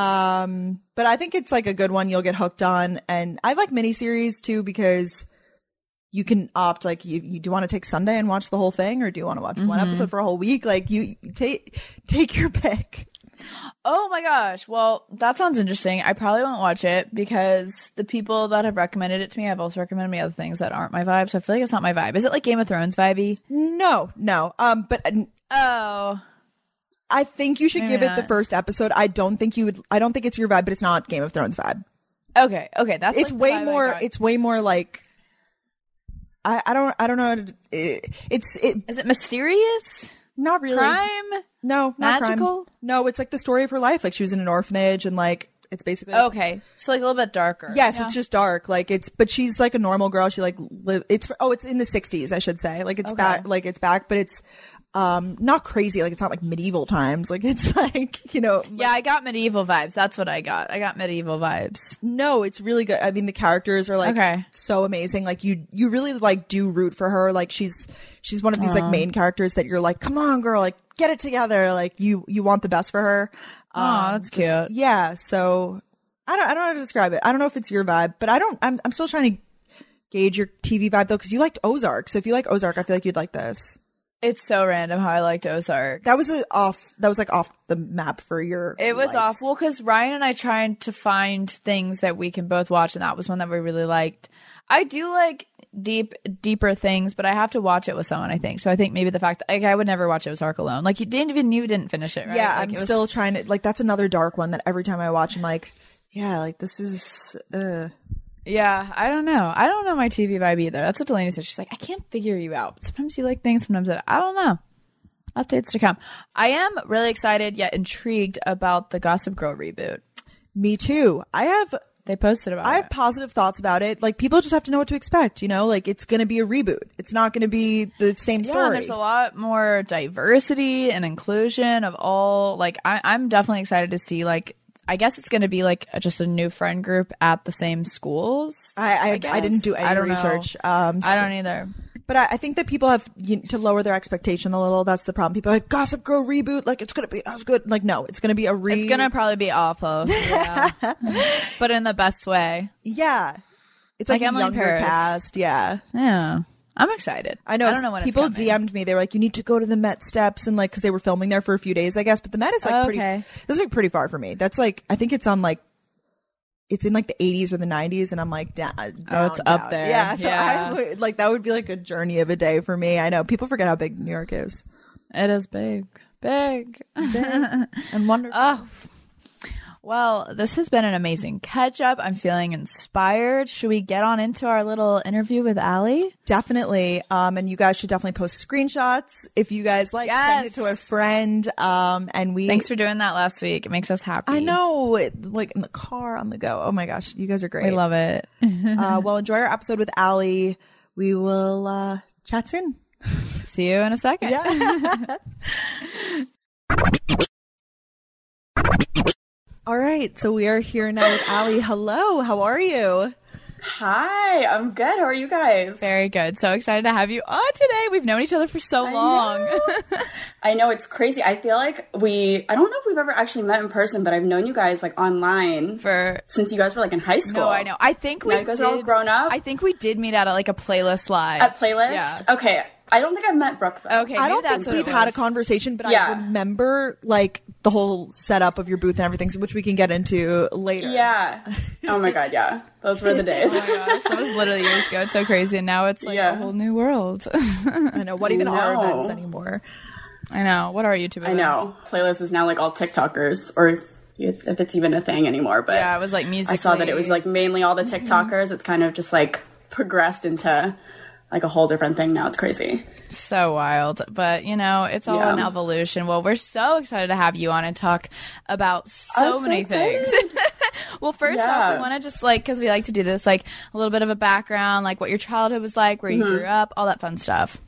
Um, but I think it's like a good one. You'll get hooked on, and I like miniseries too because you can opt like you, you do want to take Sunday and watch the whole thing, or do you want to watch mm-hmm. one episode for a whole week? Like you, you take take your pick. Oh my gosh. Well, that sounds interesting. I probably won't watch it because the people that have recommended it to me have also recommended me other things that aren't my vibe. So I feel like it's not my vibe. Is it like Game of Thrones vibey? No, no. Um, but uh, oh, I think you should Maybe give it not. the first episode. I don't think you would. I don't think it's your vibe, but it's not Game of Thrones vibe. okay. Okay. That's It's like the way vibe I more. got. It's way more like. I, I don't. I don't know. How to, it, it's it. Is it mysterious? Not really. Crime? No, not Magical? crime. No, it's like the story of her life. Like she was in an orphanage, and like it's basically. Okay. So like a little bit darker. Yes, Yeah. it's just dark. Like it's, but she's like a normal girl. She like live. It's oh, it's in the sixties, I should say. Like it's Okay. back. Like it's back, but it's um not crazy. Like it's not like medieval times. Like it's like you know. Yeah, I got medieval vibes. That's what I got. I got medieval vibes. No, it's really good. I mean, the characters are like Okay. so amazing. Like you, you really like do root for her. Like she's, she's one of these like main characters that you're like, come on, girl, like get it together. Like you, you want the best for her. Aw, that's just- cute. Yeah. So I don't, I don't know how to describe it. I don't know if it's your vibe, but I don't. I'm, I'm still trying to gauge your T V vibe though, because you liked Ozark. So if you like Ozark, I feel like you'd like this. It's so random how I liked Ozark. That was a off. That was like off the map for your. It was likes. awful because Ryan and I tried to find things that we can both watch, and that was one that we really liked. I do like deep, deeper things, but I have to watch it with someone, I think. So I think maybe the fact, like, I would never watch Ozark alone. Like, you didn't even, you didn't finish it, right? Yeah, like, I'm it was- still trying to. Like, that's another dark one that every time I watch, I'm like, yeah, like this is. uh Yeah, I don't know. I don't know my T V vibe either. That's what Delaney said. She's like, I can't figure you out. Sometimes you like things, sometimes I, I don't know. Updates to come. I am really excited yet intrigued about the Gossip Girl reboot. Me too. I have. They posted about I it. have positive thoughts about it. Like people just have to know what to expect, you know? Like it's going to be a reboot. It's not going to be the same Yeah, story. and there's a lot more diversity and inclusion of all. Like, I, I'm definitely excited to see. Like, I guess it's going to be like a, just a new friend group at the same schools. I I, I, guess. didn't do I any don't know. research. Um, I so- don't either. But I, I think that people have you, to lower their expectation a little. That's the problem. People are like Gossip Girl reboot, like it's gonna be as good. Like no, it's gonna be a re. It's gonna probably be awful, yeah. But in the best way. Yeah, it's like, Like a Emily in younger Paris. cast. Yeah, Yeah, I'm excited. I know. I don't know when people it's coming. D M'd me. They were like, "You need to go to the Met Steps," and like because they were filming there for a few days, I guess. But the Met is like Oh, pretty. okay. This is like pretty far for me. That's like I think it's on like. It's in like the eighties or the nineties, and I'm like, down, down Oh, it's up down. there. Yeah, so Yeah. I would like that would be like a journey of a day for me. I know people forget how big New York is It is big, big. and wonderful. Oh, well, this has been an amazing catch up. I'm feeling inspired. Should we get on into our little interview with Allie? Definitely. Um, and you guys should definitely post screenshots if you guys like. Send it Yes. to a friend. Um, and we. Thanks for doing that last week. It makes us happy. I know, it, like in the car on the go. Oh my gosh, you guys are great. We love it. uh, well, enjoy our episode with Allie. we will uh, chat soon. See you in a second. Yeah. All right. So we are here now with Allie. Hello. How are you? Hi, I'm good. How are you guys? Very good. So excited to have you on today. We've known each other for so I long. know. I know, it's crazy. I feel like we, I don't know if we've ever actually met in person, but I've known you guys like online For since you guys were like in high school. No, I know. I think we Now you guys did, are all grown up. I think we did meet at a, like a playlist live. At Playlist? Yeah. Okay. I don't think I've met Brooke though. Okay. I maybe don't that's think what we've it had a was. conversation, but Yeah. I remember like the whole setup of your booth and everything, which we can get into later. Yeah. Oh my God, yeah. Those were the days. Oh my gosh, that was literally years ago. It's so crazy, and now it's like Yeah. a whole new world. I know. What even I are know. events anymore? I know. What are YouTube? I know. Playlist is now like all TikTokers, or if if it's even a thing anymore. But Yeah, it was like music. I saw that it was like mainly all the TikTokers. It's kind of just like progressed into like a whole different thing now. It's crazy. so wild, but you know, it's all Yeah. an evolution. Well, we're so excited to have you on and talk about so I'm so many things. excited. Well, first off, Yeah. we want to just like, because we like to do this, like a little bit of a background, like what your childhood was like, where you Mm-hmm. grew up, all that fun stuff.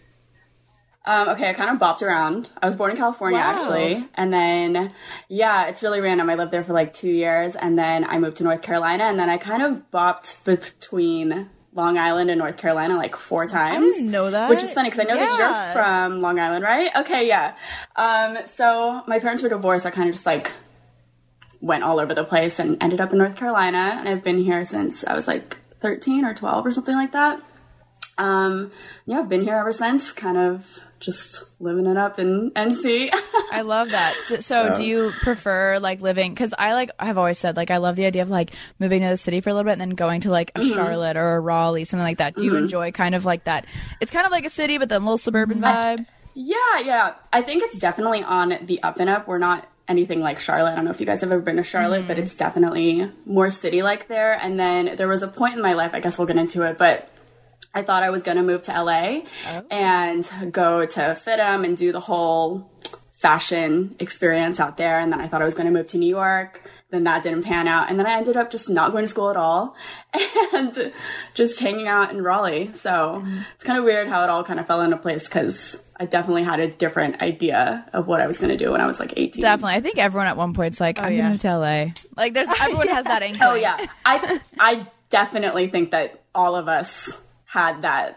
Um, okay, I kind of bopped around. I was born in California, Wow. actually. And then, yeah, it's really random. I lived there for like two years, and then I moved to North Carolina, and then I kind of bopped between Long Island and North Carolina like four times. I didn't know that. Which is funny, because I know that Yeah. you're from Long Island, right? Okay, yeah. Um, so my parents were divorced. I kind of just like went all over the place and ended up in North Carolina, and I've been here since I was like thirteen or twelve or something like that. Um, yeah, I've been here ever since, kind of just living it up in N C. I love that. So, so So- do you prefer like living? Because I like I've always said like I love the idea of like moving to the city for a little bit and then going to like a Mm-hmm. Charlotte or a Raleigh, something like that. Do you enjoy kind of like that? It's kind of like a city, but then a little suburban vibe. Yeah, yeah. I think it's definitely on the up and up. We're not anything like Charlotte. I don't know if you guys have ever been to Charlotte, but it's definitely more city-like there. And then there was a point in my life, I guess we'll get into it, but I thought I was going to move to L A and go to FITM and do the whole fashion experience out there. And then I thought I was going to move to New York. Then that didn't pan out. And then I ended up just not going to school at all and just hanging out in Raleigh. So it's kind of weird how it all kind of fell into place, because I definitely had a different idea of what I was going to do when I was like eighteen. Definitely, I think everyone at one point's like, I'm yeah. gonna move to L A. Like, there's everyone has that inkling. Oh yeah. I I definitely think that all of us had that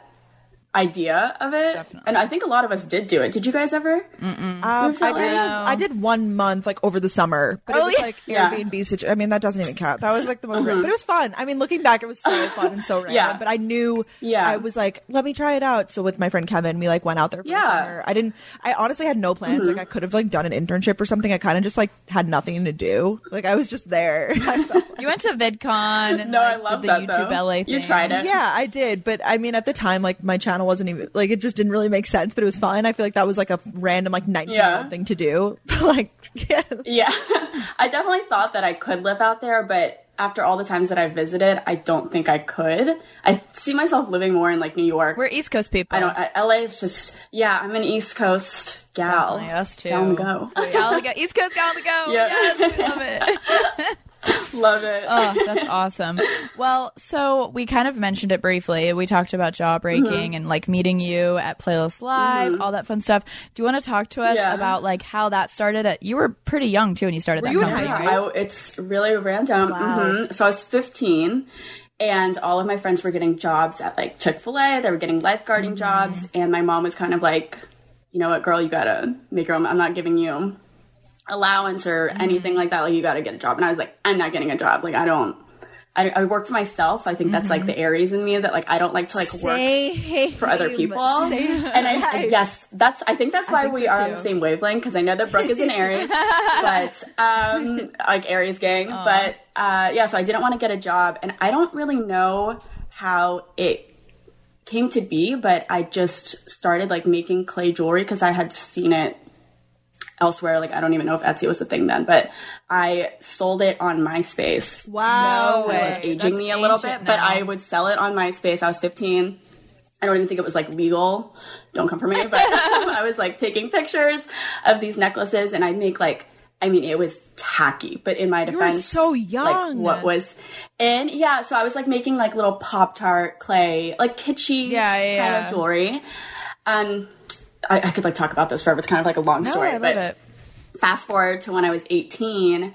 idea of it. Definitely. And I think a lot of us did do it. Did you guys ever? Um, I did. No. I did one month like over the summer, but it Oh, was yeah. like Yeah. Airbnb situation. I mean, that doesn't even count. That was like the most, random. But it was fun. I mean, looking back, it was so fun and so random. Yeah. But I knew, Yeah. I was like, let me try it out. So with my friend Kevin, we like went out there for Yeah. the summer. I didn't. I honestly had no plans. Like I could have like done an internship or something. I kind of just like had nothing to do. Like I was just there. I felt like- You went to VidCon and No, like, I love did the that, YouTube though. L A thing. You tried it. Yeah, I did. But I mean, at the time, like my channel wasn't even like it just didn't really make sense. But it was fine. I feel like that was like a random like nineteen year old Yeah. thing to do. Like, yeah. Yeah. I definitely thought that I could live out there, but after all the times that I visited, I don't think I could. I see myself living more in like New York. We're East Coast people. I don't. I, L A is just, yeah. I'm an East Coast gal. Definitely, us too. Gal on the go. Gal on the go. East Coast gal on the go. Yeah. Yes, we love it. Love it. Oh, that's awesome. Well, so we kind of mentioned it briefly. We talked about Jawbreaking Mm-hmm. and like meeting you at Playlist Live, all that fun stuff. Do you want to talk to us Yeah. about like how that started? At, you were pretty young too when you started Were that you in company, high right? school? I, it's really random. Mhm. So I was fifteen, and all of my friends were getting jobs at like Chick-fil-A. They were getting lifeguarding jobs, and my mom was kind of like, you know what, girl, you gotta make your own. I'm not giving you allowance or anything like that. Like, you gotta get a job. And I was like, I'm not getting a job. Like, I don't. I, I work for myself. I think that's like the Aries in me, that like I don't like to like work Same. for other people. Same. And I, I guess that's, I think that's why think we so are on too. the same wavelength, because I know that Brooke is an Aries, but, um, like Aries gang. But, uh, yeah, so I didn't want to get a job, and I don't really know how it came to be, but I just started like making clay jewelry because I had seen it elsewhere. Like, I don't even know if Etsy was a thing then, but I sold it on MySpace. Wow. No way. Like aging That's me a little bit, ancient but now. I would sell it on MySpace. I was fifteen. I don't even think it was like legal. Don't come for me, but I was like taking pictures of these necklaces, and I'd make like I mean, it was tacky, but in my You were defense, so like young. what was in, yeah. So I was like making like little Pop-Tart clay, like kitschy Yeah, yeah, kind yeah. of jewelry. Um, I, I could like talk about this forever. It's kind of like a long No, story, I love but it. fast forward to when I was eighteen,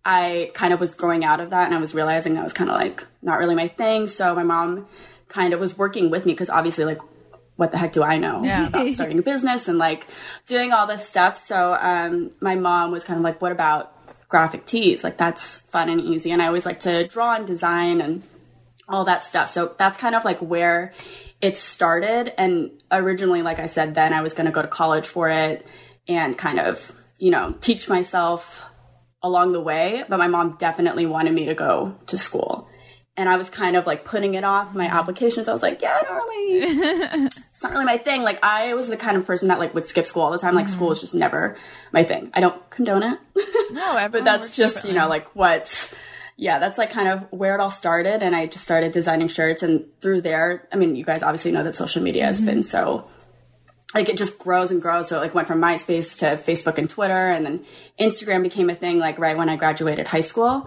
I kind of was growing out of that, and I was realizing that was kind of like not really my thing. So my mom kind of was working with me because obviously, like, what the heck do I know Yeah. about starting a business and like doing all this stuff? So um, my mom was kind of like, what about graphic tees? Like, that's fun and easy. And I always like to draw and design and all that stuff. So that's kind of like where it started. And originally, like I said, then I was going to go to college for it and kind of, you know, teach myself along the way. But my mom definitely wanted me to go to school. And I was kind of like putting it off my applications. I was like, yeah, I don't really, it's not really my thing. Like, I was the kind of person that like would skip school all the time. Like, school was just never my thing. I don't condone it. No, everyone but that's works just, differently. you know, like what, yeah, that's like kind of where it all started. And I just started designing shirts. And through there, I mean, you guys obviously know that social media has been so, like, it just grows and grows. So it like went from MySpace to Facebook and Twitter. And then Instagram became a thing like right when I graduated high school.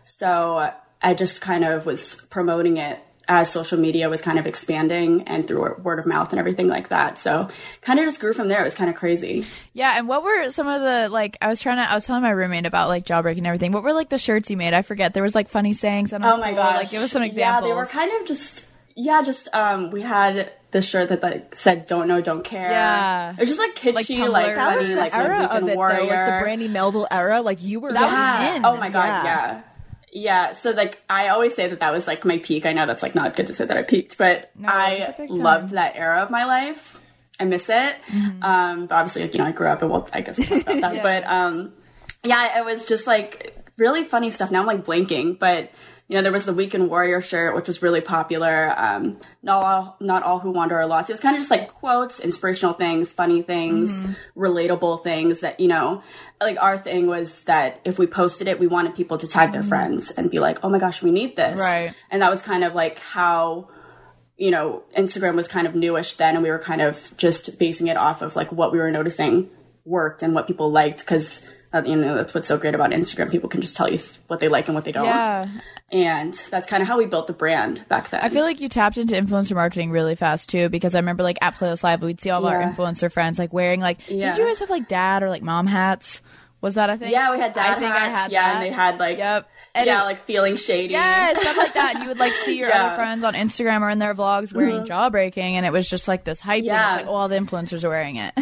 So I just kind of was promoting it as social media was kind of expanding and through word of mouth and everything like that. So kind of just grew from there. It was kind of crazy. Yeah, and what were some of the, like, I was trying to, I was telling my roommate about, like, Jawbreaking and everything. What were, like, the shirts you made? I forget. There was, like, funny sayings. I don't Oh know. my cool. gosh. Like, give us some examples. Yeah, they were kind of just, yeah, just, um, we had this shirt that, like, said, don't know, don't care. Yeah. It was just, like, Like kitschy, Tumblr. like, That was running, the like, era Weekend of it, Warrior. though, like the Brandy Melville era. Like, you were That was Yeah. in. Oh my god, Yeah. yeah. Yeah, so like I always say that that was like my peak. I know that's like not good to say that I peaked, but No, it was a I big time. loved that era of my life. I miss it. Mm-hmm. Um, but obviously, like, you know, I grew up and well, I guess we'll talk about that. Yeah. But um, yeah, it was just like really funny stuff. Now I'm like blanking, but you know, there was the Weekend Warrior shirt, which was really popular. Um, not all, not all who wander are lost. It was kind of just like quotes, inspirational things, funny things, Mm-hmm. relatable things that, you know, like our thing was that if we posted it, we wanted people to tag their friends and be like, oh my gosh, we need this. Right. And that was kind of like how, you know, Instagram was kind of newish then. And we were kind of just basing it off of like what we were noticing worked and what people liked. Cause uh, you know, that's what's so great about Instagram. People can just tell you f- what they like and what they don't. Yeah. And that's kind of how we built the brand back then. I feel like you tapped into influencer marketing really fast too, because I remember like at Playlist Live, we'd see all of our Yeah. influencer friends like wearing like, Yeah. did you guys have like dad or like mom hats? Was that a thing? yeah, we had dad I think hats. I had yeah, that. and they had like, Yep. And yeah, it- like feeling shady. Yeah, stuff like that. And you would like see your Yeah. Mm-hmm. other friends on Instagram or in their vlogs wearing Jawbreaking, and it was just like this hype Yeah. thing. It's like, oh, all the influencers are wearing it.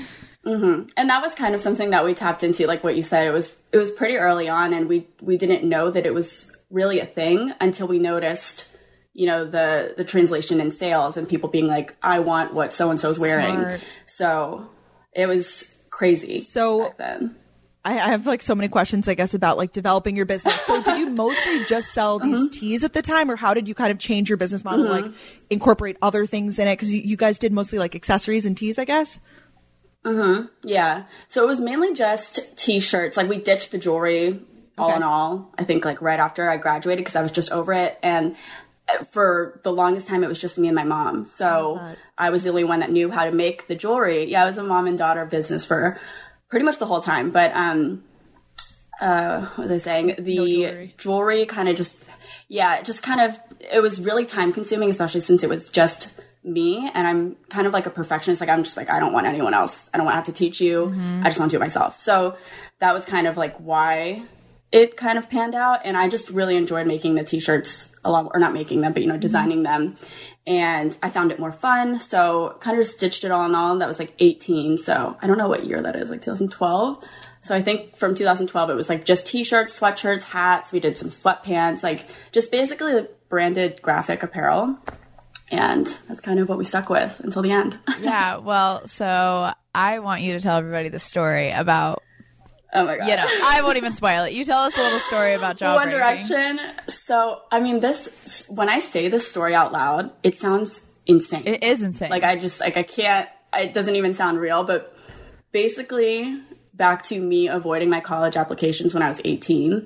And that was kind of something that we tapped into, like what you said. It was it was pretty early on, and we we didn't know that it was really a thing until we noticed, you know, the the translation in sales and people being like, I want what so and so's wearing. Smart. So it was crazy. So- back then. I, I have like so many questions, I guess, about like developing your business. So did you mostly just sell these Mm-hmm. teas at the time, or how did you kind of change your business model, like incorporate other things in it? Because you, you guys did mostly like accessories and teas, I guess. Yeah. So it was mainly just t-shirts. Like we ditched the jewelry all Okay. in all, I think like right after I graduated because I was just over it. And for the longest time, it was just me and my mom. So I was the only one that knew how to make the jewelry. Yeah, it was a mom and daughter business for pretty much the whole time. But, um, uh, what was I saying? The jewelry. jewelry kind of just, yeah, it just kind of, it was really time consuming, especially since it was just me. And I'm kind of like a perfectionist. Like, I'm just like, I don't want anyone else. I don't want to have to teach you. I just want to do it myself. So that was kind of like why it kind of panned out. And I just really enjoyed making the t-shirts along, or not making them, but, you know, designing them. And I found it more fun. So kind of just stitched it all in all. That was like eighteen. So I don't know what year that is, like two thousand twelve. So I think from two thousand twelve, it was like just t-shirts, sweatshirts, hats. We did some sweatpants, like just basically like branded graphic apparel. And that's kind of what we stuck with until the end. Yeah, well, so I want you to tell everybody the story about, Oh my God. you know, I won't even spoil it. You tell us a little story about Jawbreaking. One Direction. So, I mean, this, when I say this story out loud, it sounds insane. It is insane. Like, I just, like, I can't, it doesn't even sound real, but basically, back to me avoiding my college applications when I was eighteen,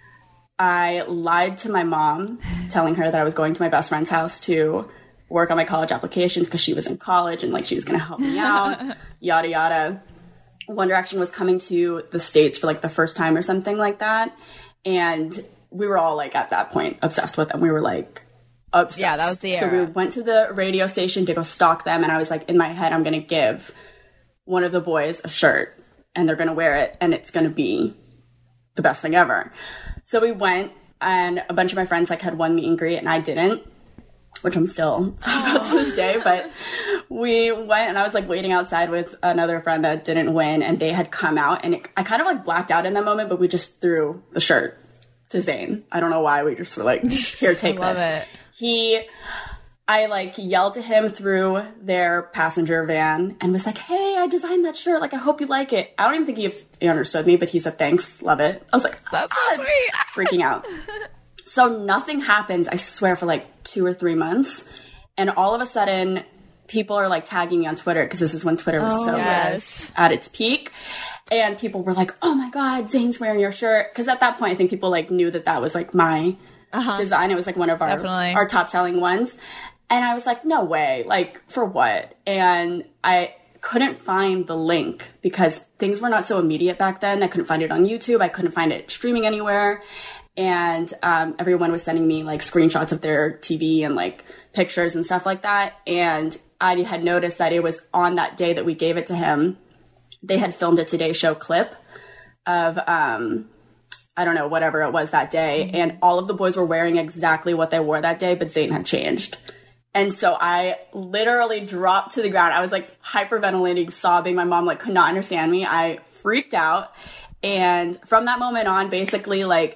I lied to my mom, telling her that I was going to my best friend's house to work on my college applications because she was in college and, like, she was going to help me out, yada, yada. One Direction was coming to the States for like the first time or something like that. And we were all like at that point obsessed with them. We were like obsessed. Yeah, that was the So era. we went to the radio station to go stalk them. And I was like, in my head, I'm going to give one of the boys a shirt and they're going to wear it. And it's going to be the best thing ever. So we went and a bunch of my friends like had one meet and greet and I didn't, which I'm still sad about to this day. But we went and I was like waiting outside with another friend that didn't win and they had come out and it, I kind of like blacked out in that moment, but we just threw the shirt to Zayn. I don't know why. We just were like, here, take Love this. it. He, I like yelled to him through their passenger van and was like, hey, I designed that shirt. Like, I hope you like it. I don't even think he, he understood me, but he said, thanks, love it. I was like, That's "Ah," so sweet. freaking out. So nothing happens, I swear, for like two or three months. And all of a sudden, people are like tagging me on Twitter because this is when Twitter was so yes. at its peak. And people were like, oh my God, Zayn's wearing your shirt. Because at that point, I think people like knew that that was like my uh-huh. design. It was like one of our, Definitely. our top selling ones. And I was like, no way, like for what? And I couldn't find the link because things were not so immediate back then. I couldn't find it on YouTube. I couldn't find it streaming anywhere. And um, everyone was sending me like screenshots of their T V and like pictures and stuff like that. And I had noticed that it was on that day that we gave it to him. They had filmed a Today Show clip of, um, I don't know, whatever it was that day. Mm-hmm. And all of the boys were wearing exactly what they wore that day, but Zayn had changed. And so I literally dropped to the ground. I was like hyperventilating, sobbing. My mom like could not understand me. I freaked out. And from that moment on, basically like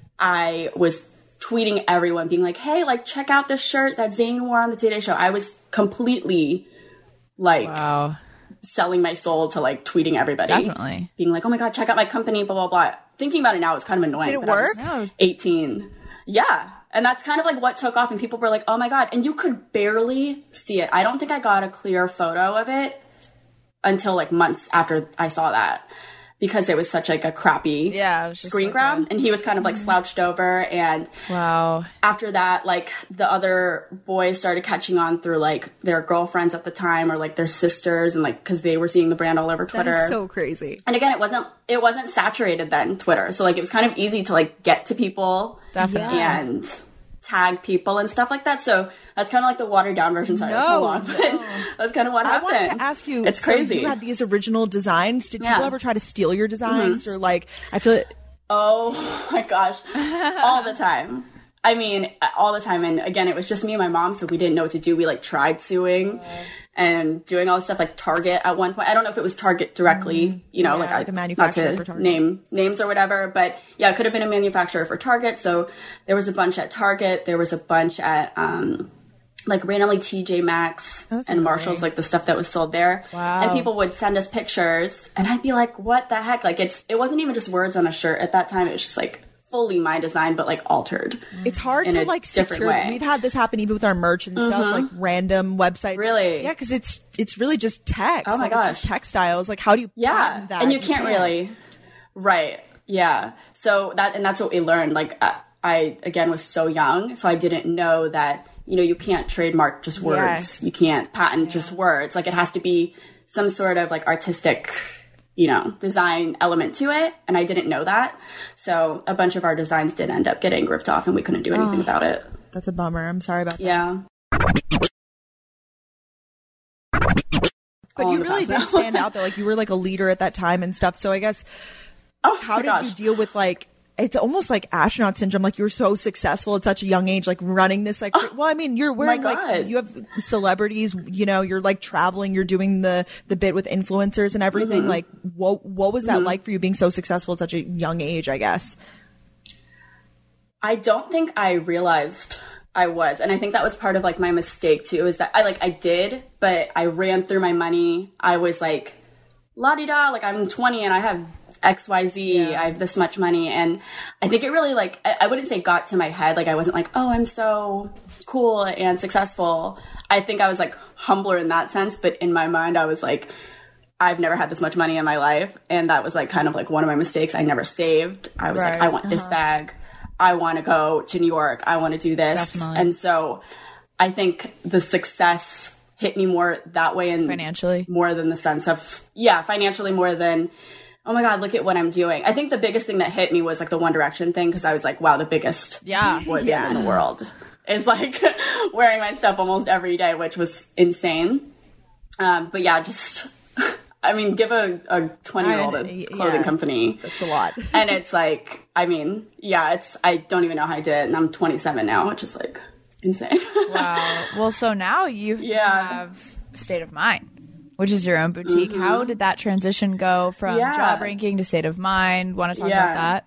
I was tweeting everyone being like, hey, like check out this shirt that Zayn wore on the Today Show. I was completely like Wow. selling my soul to like tweeting everybody. Definitely. Being like, oh my God, check out my company, blah, blah, blah. Thinking about it now is kind of annoying. Did it but I was work? No. eighteen. Yeah. And that's kind of like what took off and people were like, oh my God. And you could barely see it. I don't think I got a clear photo of it until like months after I saw that because it was such like a crappy Yeah, it was just screen like grab. a- And he was kind of like slouched over. And Wow. after that, like the other boys started catching on through like their girlfriends at the time or like their sisters and like because they were seeing the brand all over Twitter. That is so crazy. And again, it wasn't it wasn't saturated then, Twitter. So like it was kind of easy to like get to people Definitely. Yeah. and tag people and stuff like that. So that's kind of like the watered down version. Sorry, that's so No, long, but that's kind of what I happened. wanted to ask you, It's so crazy. you had these original designs. Did people Yeah. ever try to steal your designs or like, I feel it. Oh my gosh. All the time. I mean, all the time. And again, it was just me and my mom, so we didn't know what to do. We like tried suing and doing all this stuff like Target at one point. I don't know if it was Target directly, you know, Yeah, like, like I, a manufacturer not to for Target. name names or whatever, but yeah, it could have been a manufacturer for Target. So there was a bunch at Target. There was a bunch at, um, like randomly T J Maxx That's and annoying. Marshalls, like the stuff that was sold there. Wow. And people would send us pictures and I'd be like, what the heck? Like it's, it wasn't even just words on a shirt at that time. It was just like fully my design, but like altered. It's hard in to a like different secure. way. We've had this happen even with our merch and stuff, like random websites. Really? Yeah, because it's it's really just text. Oh my like, It's gosh. just textiles. Like, how do you Yeah. patent that? And you can't really, right. Yeah. So that, and that's what we learned. Like I, I again was so young, so I didn't know that, you know, you can't trademark just words. Yeah. You can't patent just words. Like it has to be some sort of like artistic, you know, design element to it. And I didn't know that. So a bunch of our designs did end up getting ripped off and we couldn't do anything Oh. about it. That's a bummer. I'm sorry about that. Yeah. But All you in the really past did now. stand out though. Like you were like a leader at that time and stuff. So I guess Oh, how my did gosh. you deal with like, it's almost like astronaut syndrome. Like you were so successful at such a young age, like running this, like, well, I mean, you're wearing my like, God. you have celebrities, you know, you're like traveling, you're doing the, the bit with influencers and everything. Mm-hmm. Like what, what was that like for you being so successful at such a young age, I guess? I don't think I realized I was. And I think that was part of like my mistake too, is that I like, I did, but I ran through my money. I was like, la-di-da, like I'm twenty and I have X Y Z, Yeah. I have this much money. And I think it really like, I, I wouldn't say got to my head. Like I wasn't like, oh, I'm so cool and successful. I think I was like humbler in that sense. But in my mind, I was like, I've never had this much money in my life. And that was like kind of like one of my mistakes. I never saved. I was Right. like, I want this bag. I want to go to New York. I want to do this. Definitely. And so I think the success hit me more that way, and Financially? more than the sense of, yeah, financially more than, oh my God, look at what I'm doing. I think the biggest thing that hit me was like the One Direction thing, because I was like, wow, the biggest Yeah. boy band in the world is like wearing my stuff almost every day, which was insane. Um, but yeah, just, I mean, give a, a twenty year old a I- clothing yeah. company. That's a lot. And it's like, I mean, yeah, it's, I don't even know how I did it. And I'm twenty-seven now, which is like insane. Wow. Well, so now you Yeah. have State of Mind, which is your own boutique. Mm-hmm. How did that transition go from Yeah. Job Ranking to State of Mind? Want to talk Yeah. about that?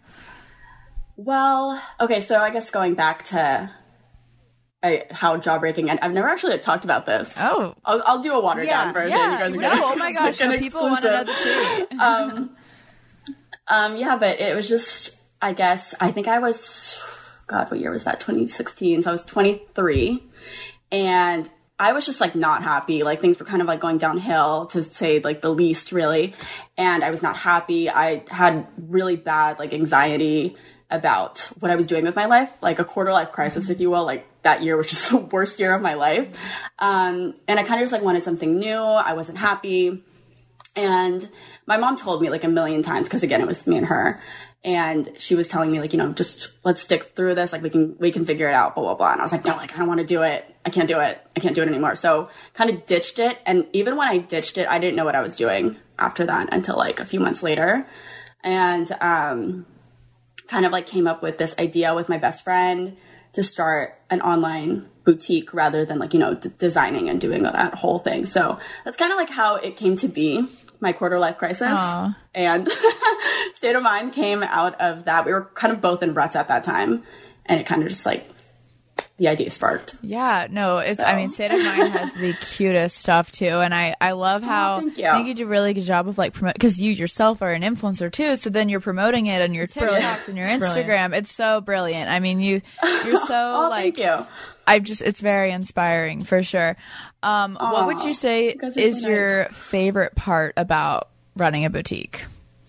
Well, okay, so I guess going back to I, how Job Breaking, and I've never actually talked about this. Oh. I'll, I'll do a watered Yeah. down version. Yeah. You guys are No, getting- oh my it's gosh. like No, an people want to know exclusive. the tea. um, um, yeah, but it was just, I guess, I think I was, God, what year was that? twenty sixteen. So I was twenty-three, and I was just like not happy. Like things were kind of like going downhill, to say like the least, really. And I was not happy. I had really bad like anxiety about what I was doing with my life, like a quarter life crisis, if you will. Like that year was just the worst year of my life. Um, and I kind of just like wanted something new. I wasn't happy. And my mom told me like a million times, because again, it was me and her. And she was telling me like, you know, just let's stick through this. Like we can, we can figure it out, blah, blah, blah. And I was like, no, like I don't want to do it. I can't do it. I can't do it anymore. So kind of ditched it. And even when I ditched it, I didn't know what I was doing after that until like a few months later. And, um, kind of like came up with this idea with my best friend to start an online boutique rather than like, you know, d- designing and doing that whole thing. So that's kind of like how it came to be, my quarter life crisis. Aww. And State of Mind came out of that. We were kind of both in ruts at that time, and it kind of just like the idea sparked. Yeah, no, it's, So. I mean, State of Mind has the cutest stuff too. And I, I love how, thank you. I think you do a really good job of like promote, because you yourself are an influencer too. So then you're promoting it on your TikToks and your It's Instagram. brilliant. It's so brilliant. I mean, you, you're so Oh, like, thank you. I just, it's very inspiring for sure. Um, what would you say you guys are is so your favorite part about running a boutique?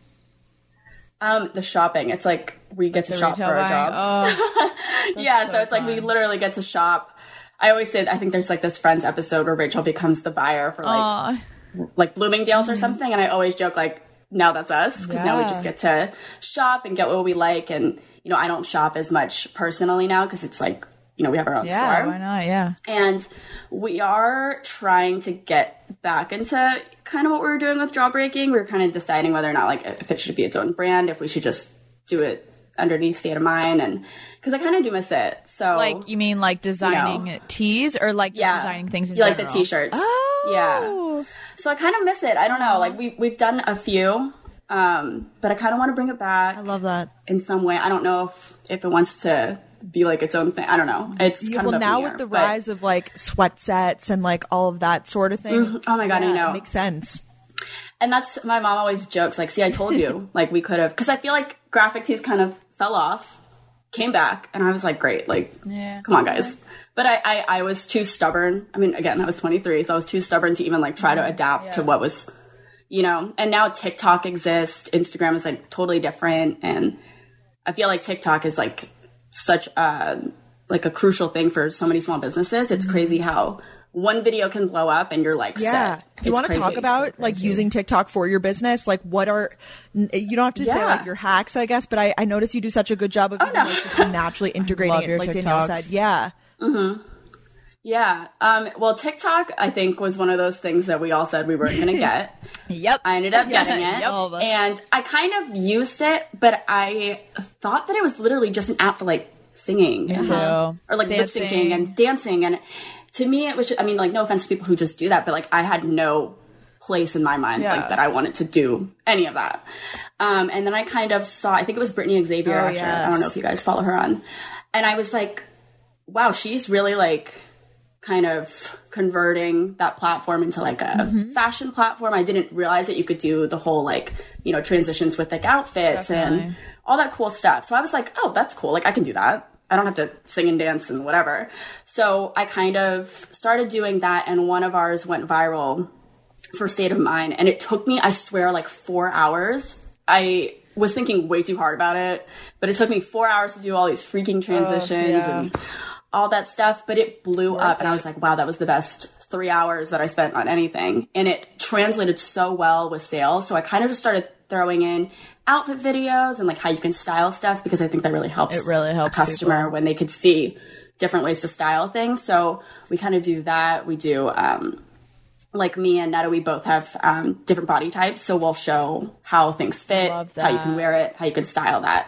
Um, the shopping. It's like we get to The shop for retail our buying? jobs. Oh, yeah, so so, it's like we fun. literally get to shop. I always say, I think there's like this Friends episode where Rachel becomes the buyer for like aw. like Bloomingdale's or something, and I always joke like, now that's us, because now we Yeah. just get to shop and get what we like. And you know, I don't shop as much personally now because it's like, you know, we have our own Yeah, store. why not? Yeah. And we are trying to get back into kind of what we were doing with Job Breaking. We were kind of deciding whether or not like if it should be its own brand, if we should just do it underneath State of Mind, and because I kind of do miss it. So Like, you mean like designing know. tees, or like just yeah, designing things in you like general? the t-shirts. Oh. Yeah. So I kind of miss it. I don't know. Like we we've done a few, um, but I kind of want to bring it back I love that. in some way. I don't know if if it wants to be like its own thing. I don't know. It's Yeah, kind well, of up in now the with air, the but- rise of like sweat sets and like all of that sort of thing. Oh my God, I yeah, know. It makes sense. And that's, my mom always jokes, like, see, I told you, like, we could have, because I feel like graphic tees kind of fell off, came back, and I was like, great, like, Yeah. come on, guys. But I, I, I was too stubborn. I mean, again, I was twenty-three, so I was too stubborn to even, like, try to adapt to Yeah. what was, you know, and now TikTok exists, Instagram is, like, totally different, and I feel like TikTok is, like, such a, like, a crucial thing for so many small businesses. It's crazy how one video can blow up and you're like, Yeah. set. Do you It's want to talk crazy. about like using TikTok for your business? Like what are, n- you don't have to say Yeah. like your hacks, I guess, but I, I notice you do such a good job of even, no. like, just naturally integrating love it, your like Danielle TikToks. said. Yeah. Yeah. Um, well, TikTok, I think, was one of those things that we all said we weren't going to get. Yep. I ended up getting it. Yep. All of us. And I kind of used it, but I thought that it was literally just an app for like singing. Me and- too. Or like lip Dancing. syncing and dancing. And to me, it was, just, I mean, like, no offense to people who just do that, but like, I had no place in my mind Yeah. like that I wanted to do any of that. Um, and then I kind of saw, I think it was Brittany Xavier, Oh, actually. I don't know yes. if you guys follow her on. And I was like, wow, she's really like kind of converting that platform into like a Mm-hmm. fashion platform. I didn't realize that you could do the whole like, you know, transitions with like outfits Definitely. and all that cool stuff. So I was like, oh, that's cool. Like I can do that. I don't have to sing and dance and whatever. So I kind of started doing that, and one of ours went viral for State of Mind, and it took me, I swear, like four hours. I was thinking way too hard about it, but it took me four hours to do all these freaking transitions yeah. and all that stuff, but it blew up and I was like, wow, that was the best three hours that I spent on anything. And it translated so well with sales. So I kind of just started throwing in outfit videos and like how you can style stuff, because I think that really helps, It really helps a customer people. when they could see different ways to style things. So we kind of do that. We do, um, like me and Netta, we both have um, different body types. So we'll show how things fit, Love how you that. can wear it, how you can style that.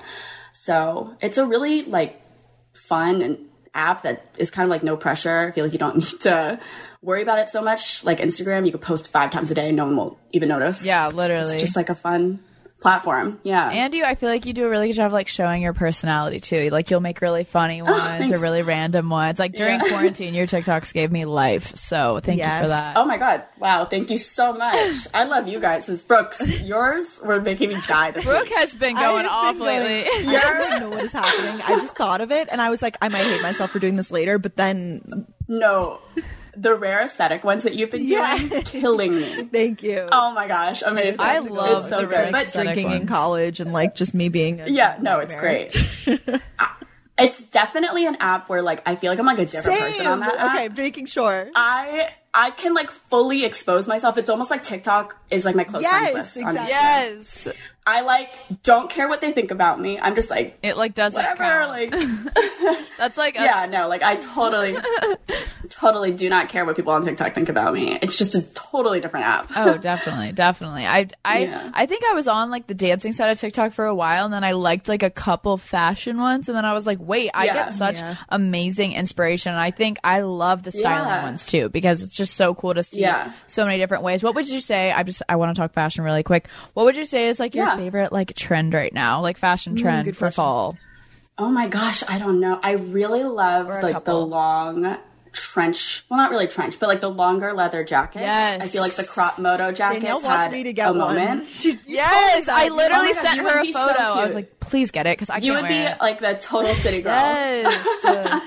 So it's a really like fun and app that is kind of like no pressure. I feel like you don't need to worry about it so much. Like Instagram, you could post five times a day and no one will even notice. Yeah, literally. It's just like a fun platform. Yeah. And you, I feel like you do a really good job of like showing your personality too. Like you'll make really funny ones or thanks. really random ones. Like during Yeah. quarantine, your TikToks gave me life. So thank you Yes. for that. Oh my God. Wow. Thank you so much. I love you guys. It's Brooks, yours were making me die this Brooke week. has been I going have off been going- lately. I don't even know what is happening. I just thought of it and I was like, I might hate myself for doing this later, but then No. The rare aesthetic ones that you've been doing, Yeah. killing me. thank you. Oh my gosh. Amazing. I It's love so the good. rare But aesthetic Drinking in ones. college and like just me being a yeah, no, it's nightmare. great. It's definitely an app where like I feel like I'm like a different Same. person on that app. Okay, I'm drinking sure. I I can like fully expose myself. It's almost like TikTok is like my close Yes, friends list. on exactly. Yes. I like don't care what they think about me. I'm just like It like doesn't whatever. count. Like That's like us. yeah, no, like I totally, totally do not care what people on TikTok think about me. It's just a totally different app. Oh, definitely, definitely. I, I, Yeah. I think I was on like the dancing side of TikTok for a while, and then I liked like a couple fashion ones, and then I was like, wait, I Yeah. get such Yeah. amazing inspiration. And I think I love the styling Yeah. ones too, because it's just so cool to see Yeah. so many different ways. What would you say? I just I want to talk fashion really quick. What would you say is like your Yeah. favorite like trend right now, like fashion trend good for question. fall? Oh my gosh, I don't know. I really love a like the couple. long trench. Well, not really trench, but like the longer leather jackets. Yes. I feel like the crop moto jackets Danielle had wants me to get a one. moment. She, you Yes, told me I that. literally Oh my God, sent you her would a be so photo. I was cute. like, please get it because I You can't would be wear it. like the total city girl. Yes.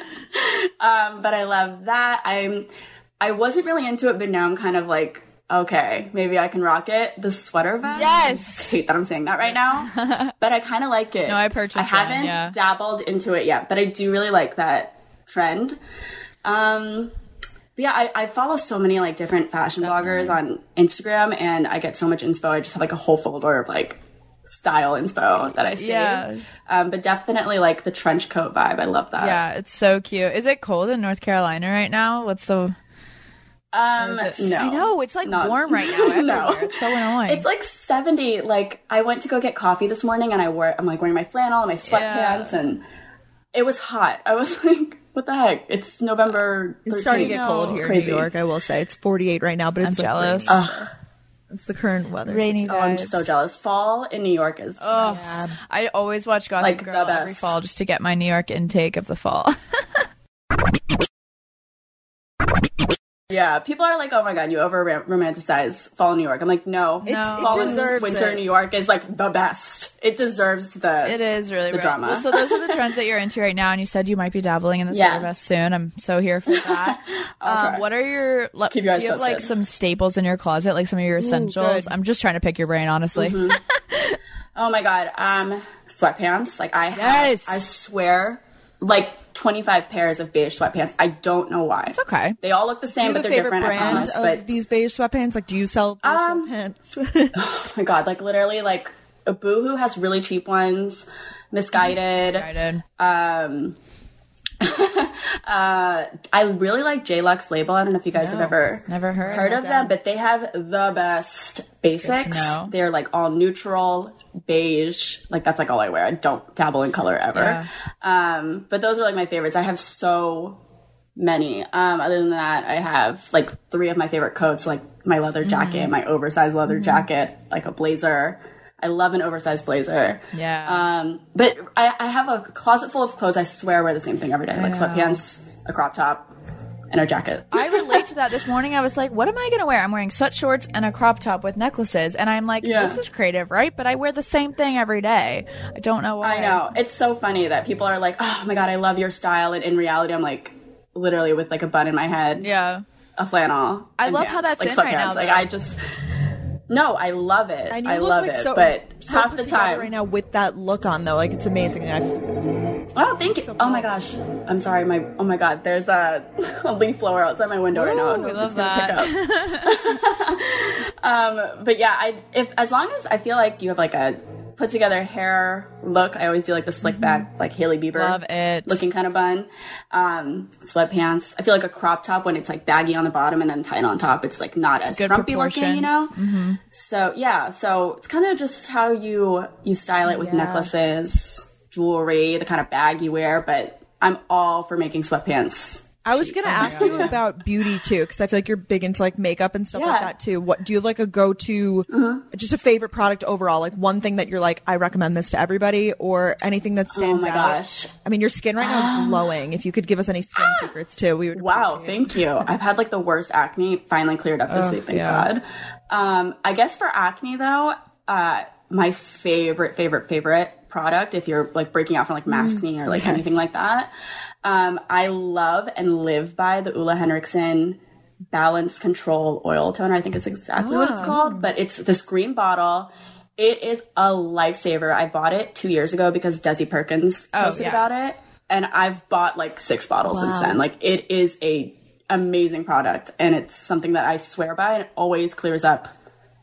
Um, but I love that. I'm. I wasn't really into it, but now I'm kind of like, okay, maybe I can rock it. The sweater vest. Yes. I hate that I'm saying that right now, but I kind of like it. No, I purchased I one, haven't yeah. dabbled into it yet, but I do really like that trend. Um, but yeah, I, I follow so many like different fashion bloggers on Instagram, and I get so much inspo. I just have like a whole folder of like style inspo that I see. Yeah. Um, but definitely like the trench coat vibe. I love that. Yeah, it's so cute. Is it cold in North Carolina right now? What's the? Um, Is it- no. I know it's like Not- warm right now everywhere. No. It's so annoying. It's like seventy. Like I went to go get coffee this morning, and I wore I'm like wearing my flannel and my sweatpants, Yeah. and it was hot. I was like, what the heck? It's November. It's starting to thirteenth. get cold It's here crazy. in New York, I will say. It's forty-eight right now, but it's I'm like jealous. rainy. It's the current weather. Rainy Oh, I'm vibes. so jealous. Fall in New York is Oh, Yeah. I always watch Gossip Like, the Girl every best. fall just to get my New York intake of the fall. yeah. People are like, oh my god, you over romanticize fall in New York. I'm like, no, It's, No. fall it in deserves winter it. New York is like the best. It deserves the. It is really The real. drama. Well, so those are the trends that you're into right now, and you said you might be dabbling in the Yeah. sweater vest soon. I'm so here for that. um, Okay. what are your? le- Keep you guys do you have like posted. some staples in your closet, like some of your essentials? good. I'm just trying to pick your brain, honestly. Oh my god, um, sweatpants. Like I have, Yes. I swear, like twenty-five pairs of beige sweatpants. I don't know why. It's okay. They all look the Do same, you but have a they're favorite different. I brand promise. of But these beige sweatpants? Like, do you sell beige Um, sweatpants? oh my god, like literally, like a Boohoo has really cheap ones. Misguided. Excited. Um, uh, I really like J Lux Label. I don't know if you guys have ever Never heard. heard of them, but they have the best basics. know. They're like all neutral beige. Like that's like all I wear. I don't dabble in color ever. Yeah. Um, but those are like my favorites. I have so many. Um, other than that, I have like three of my favorite coats, like my leather jacket, Mm-hmm. my oversized leather jacket, like a blazer. I love an oversized blazer. Yeah. Um, but I, I have a closet full of clothes. I swear I wear the same thing every day, like know. sweatpants, a crop top, and a jacket. I relate to that. This morning I was like, what am I going to wear? I'm wearing sweat shorts and a crop top with necklaces. And I'm like, Yeah. this is creative, right? But I wear the same thing every day. I don't know why. I know. It's so funny that people are like, oh my God, I love your style. And in reality, I'm like, literally with like a bun in my head, Yeah. a flannel. I and love pants, how that's like in right sweatpants. now, Like though. I just, no, I love it. And you I look love like it. so, but so half put the together time, right now with that look on, though. Like, it's amazing. I Oh, thank you. So oh my cool. gosh. I'm sorry. My oh my god. There's a, a leaf blower outside my window right now. I don't we know if love it's gonna pick up. um, but yeah, I if as long as I feel like you have like a put together hair look, I always do like the slick back, like Hailey Bieber Love it. looking kind of bun. Um, sweatpants. I feel like a crop top when it's like baggy on the bottom and then tight on top. It's like not as good frumpy proportion. looking, you know. Mm-hmm. So yeah, so it's kind of just how you you style it with Yeah. necklaces, jewelry, the kind of bag you wear. But I'm all for making sweatpants. I was gonna ask you about beauty too, because I feel like you're big into like makeup and stuff like Yeah. that too. What do you have like a go-to, just a favorite product overall? Like one thing that you're like, I recommend this to everybody, or anything that stands Oh my out. gosh. I mean, your skin right now is glowing. If you could give us any skin secrets too, we would. Wow, appreciate it. thank you. I've had like the worst acne. Finally cleared up this Oh, week, thank yeah. God. Um, I guess for acne though, uh, my favorite, favorite, favorite product, if you're like breaking out from like maskne or like yes. anything like that, um, I love and live by the Ulla Henriksen Balance Control Oil Toner. I think it's exactly what it's called, but it's this green bottle. It is a lifesaver. I bought it two years ago because Desi Perkins posted yeah. about it, and I've bought like six bottles since then. Like it is a amazing product, and it's something that I swear by, and it always clears up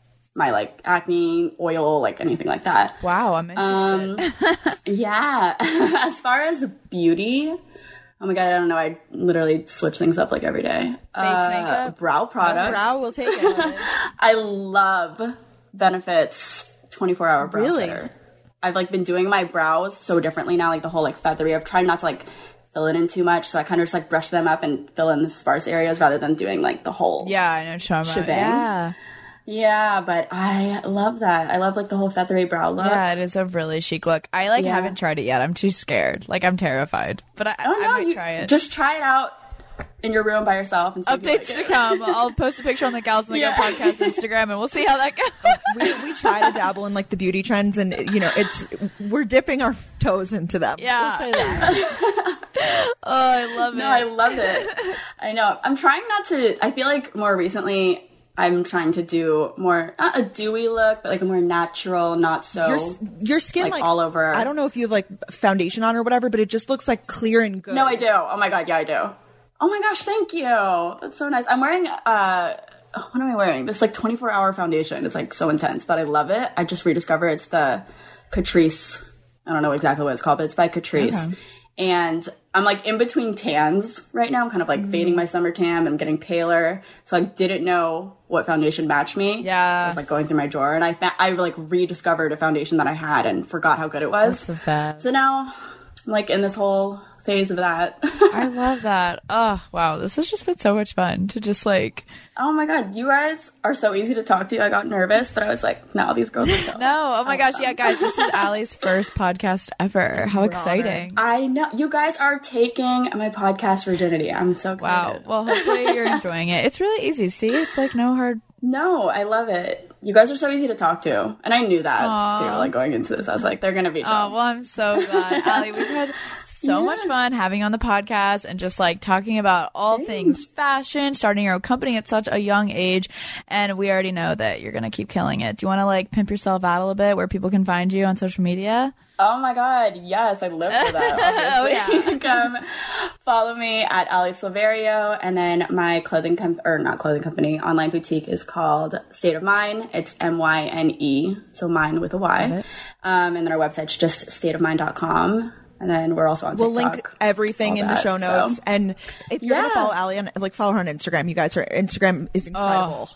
my like acne, oil, like anything like that. Wow, I'm interested. Yeah. As far as beauty, oh my god, I don't know. I literally switch things up like every day. Face makeup? brow products. Brow, we'll take it. I love Benefit's twenty-four hour brow Really? setter. I've like been doing my brows so differently now, like the whole like feathery. I've tried not to like fill it in too much, so I kind of just like brush them up and fill in the sparse areas rather than doing like the whole. Yeah, I know what you're talking about. Shebang. Yeah. Yeah, but I love that. I love like the whole feathery brow look. Yeah, it is a really chic look. I like Yeah. haven't tried it yet. I'm too scared. Like I'm terrified. But I, Oh no, I might you- try it. Just try it out in your room by yourself and see if you Updates like to it. come. I'll post a picture on the Gals and the Go Yeah. podcast Instagram, and we'll see how that goes. we, we try to dabble in like the beauty trends, and you know, it's we're dipping our toes into them. Yeah. We'll say that. Oh, I love it. No, I love it. I know. I'm trying not to. I feel like more recently, I'm trying to do more not a dewy look, but like a more natural, not so Your your skin like, like, all over. I don't know if you have like foundation on or whatever, but it just looks like clear and good. No, I do. Oh my god, yeah, I do. Oh my gosh, thank you. That's so nice. I'm wearing uh what am I wearing? This like twenty-four hour foundation. It's like so intense, but I love it. I just rediscovered it's the Catrice. I don't know exactly what it's called, but it's by Catrice. Okay. And I'm like in between tans right now. I'm kind of like fading my summer tan. I'm getting paler. So I didn't know what foundation matched me. Yeah. I was like going through my drawer, and I fa- I like rediscovered a foundation that I had and forgot how good it was. the best. So now I'm like in this whole phase of that. I love that. Oh, wow. This has just been so much fun to just like. Oh my god, you guys are so easy to talk to. I got nervous, but I was like, no, these girls are so No. Oh my gosh. Yeah, guys. This is Allie's first podcast ever. How exciting. I know. You guys are taking my podcast virginity. I'm so Wow. excited. Well, hopefully you're enjoying it. It's really easy. See, it's like no hard. No, I love it. You guys are so easy to talk to. And I knew that, Aw. too, like going into this. I was like, they're going to be chill. Oh, well, I'm so glad. Allie, we've had so much fun having you on the podcast and just like talking about all things fashion, starting your own company at such a young age. And we already know that you're going to keep killing it. Do you want to like pimp yourself out a little bit where people can find you on social media? Oh my god, yes, I live for that. Oh, yeah. You can come follow me at Ali Silverio, and then my clothing com- or not clothing company, online boutique is called State of Mine. It's M Y N E, so mine with a Y. Um, and then our website's just state of mine dot com. And then we're also on We'll TikTok. link everything all in the that, show notes. so. And if you're Yeah. gonna follow Allie on like follow her on Instagram, you guys, her Instagram is incredible.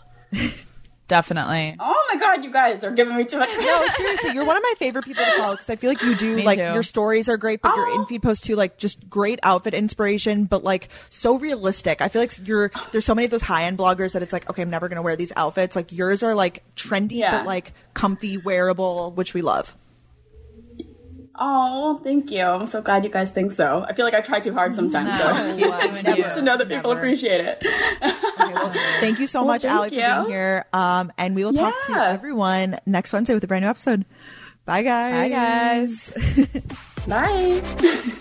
Definitely. Oh my god, you guys are giving me too much. No, seriously, you're one of my favorite people to follow because I feel like you do Me like too. your stories are great, but your Oh. in-feed posts too, like just great outfit inspiration, but like so realistic. I feel like you're there's so many of those high-end bloggers that it's like, okay, I'm never gonna wear these outfits. Like yours are like trendy Yeah. but like comfy, wearable, which we love. Oh, thank you. I'm so glad you guys think so. I feel like I try too hard sometimes, so No, it's never, nice to know that people never. appreciate it. Okay, well, thank you so Well, much, thank Allie, for you. being here. Um, and we will talk to Yeah. everyone next Wednesday with a brand new episode. Bye, guys. Bye, guys. Bye.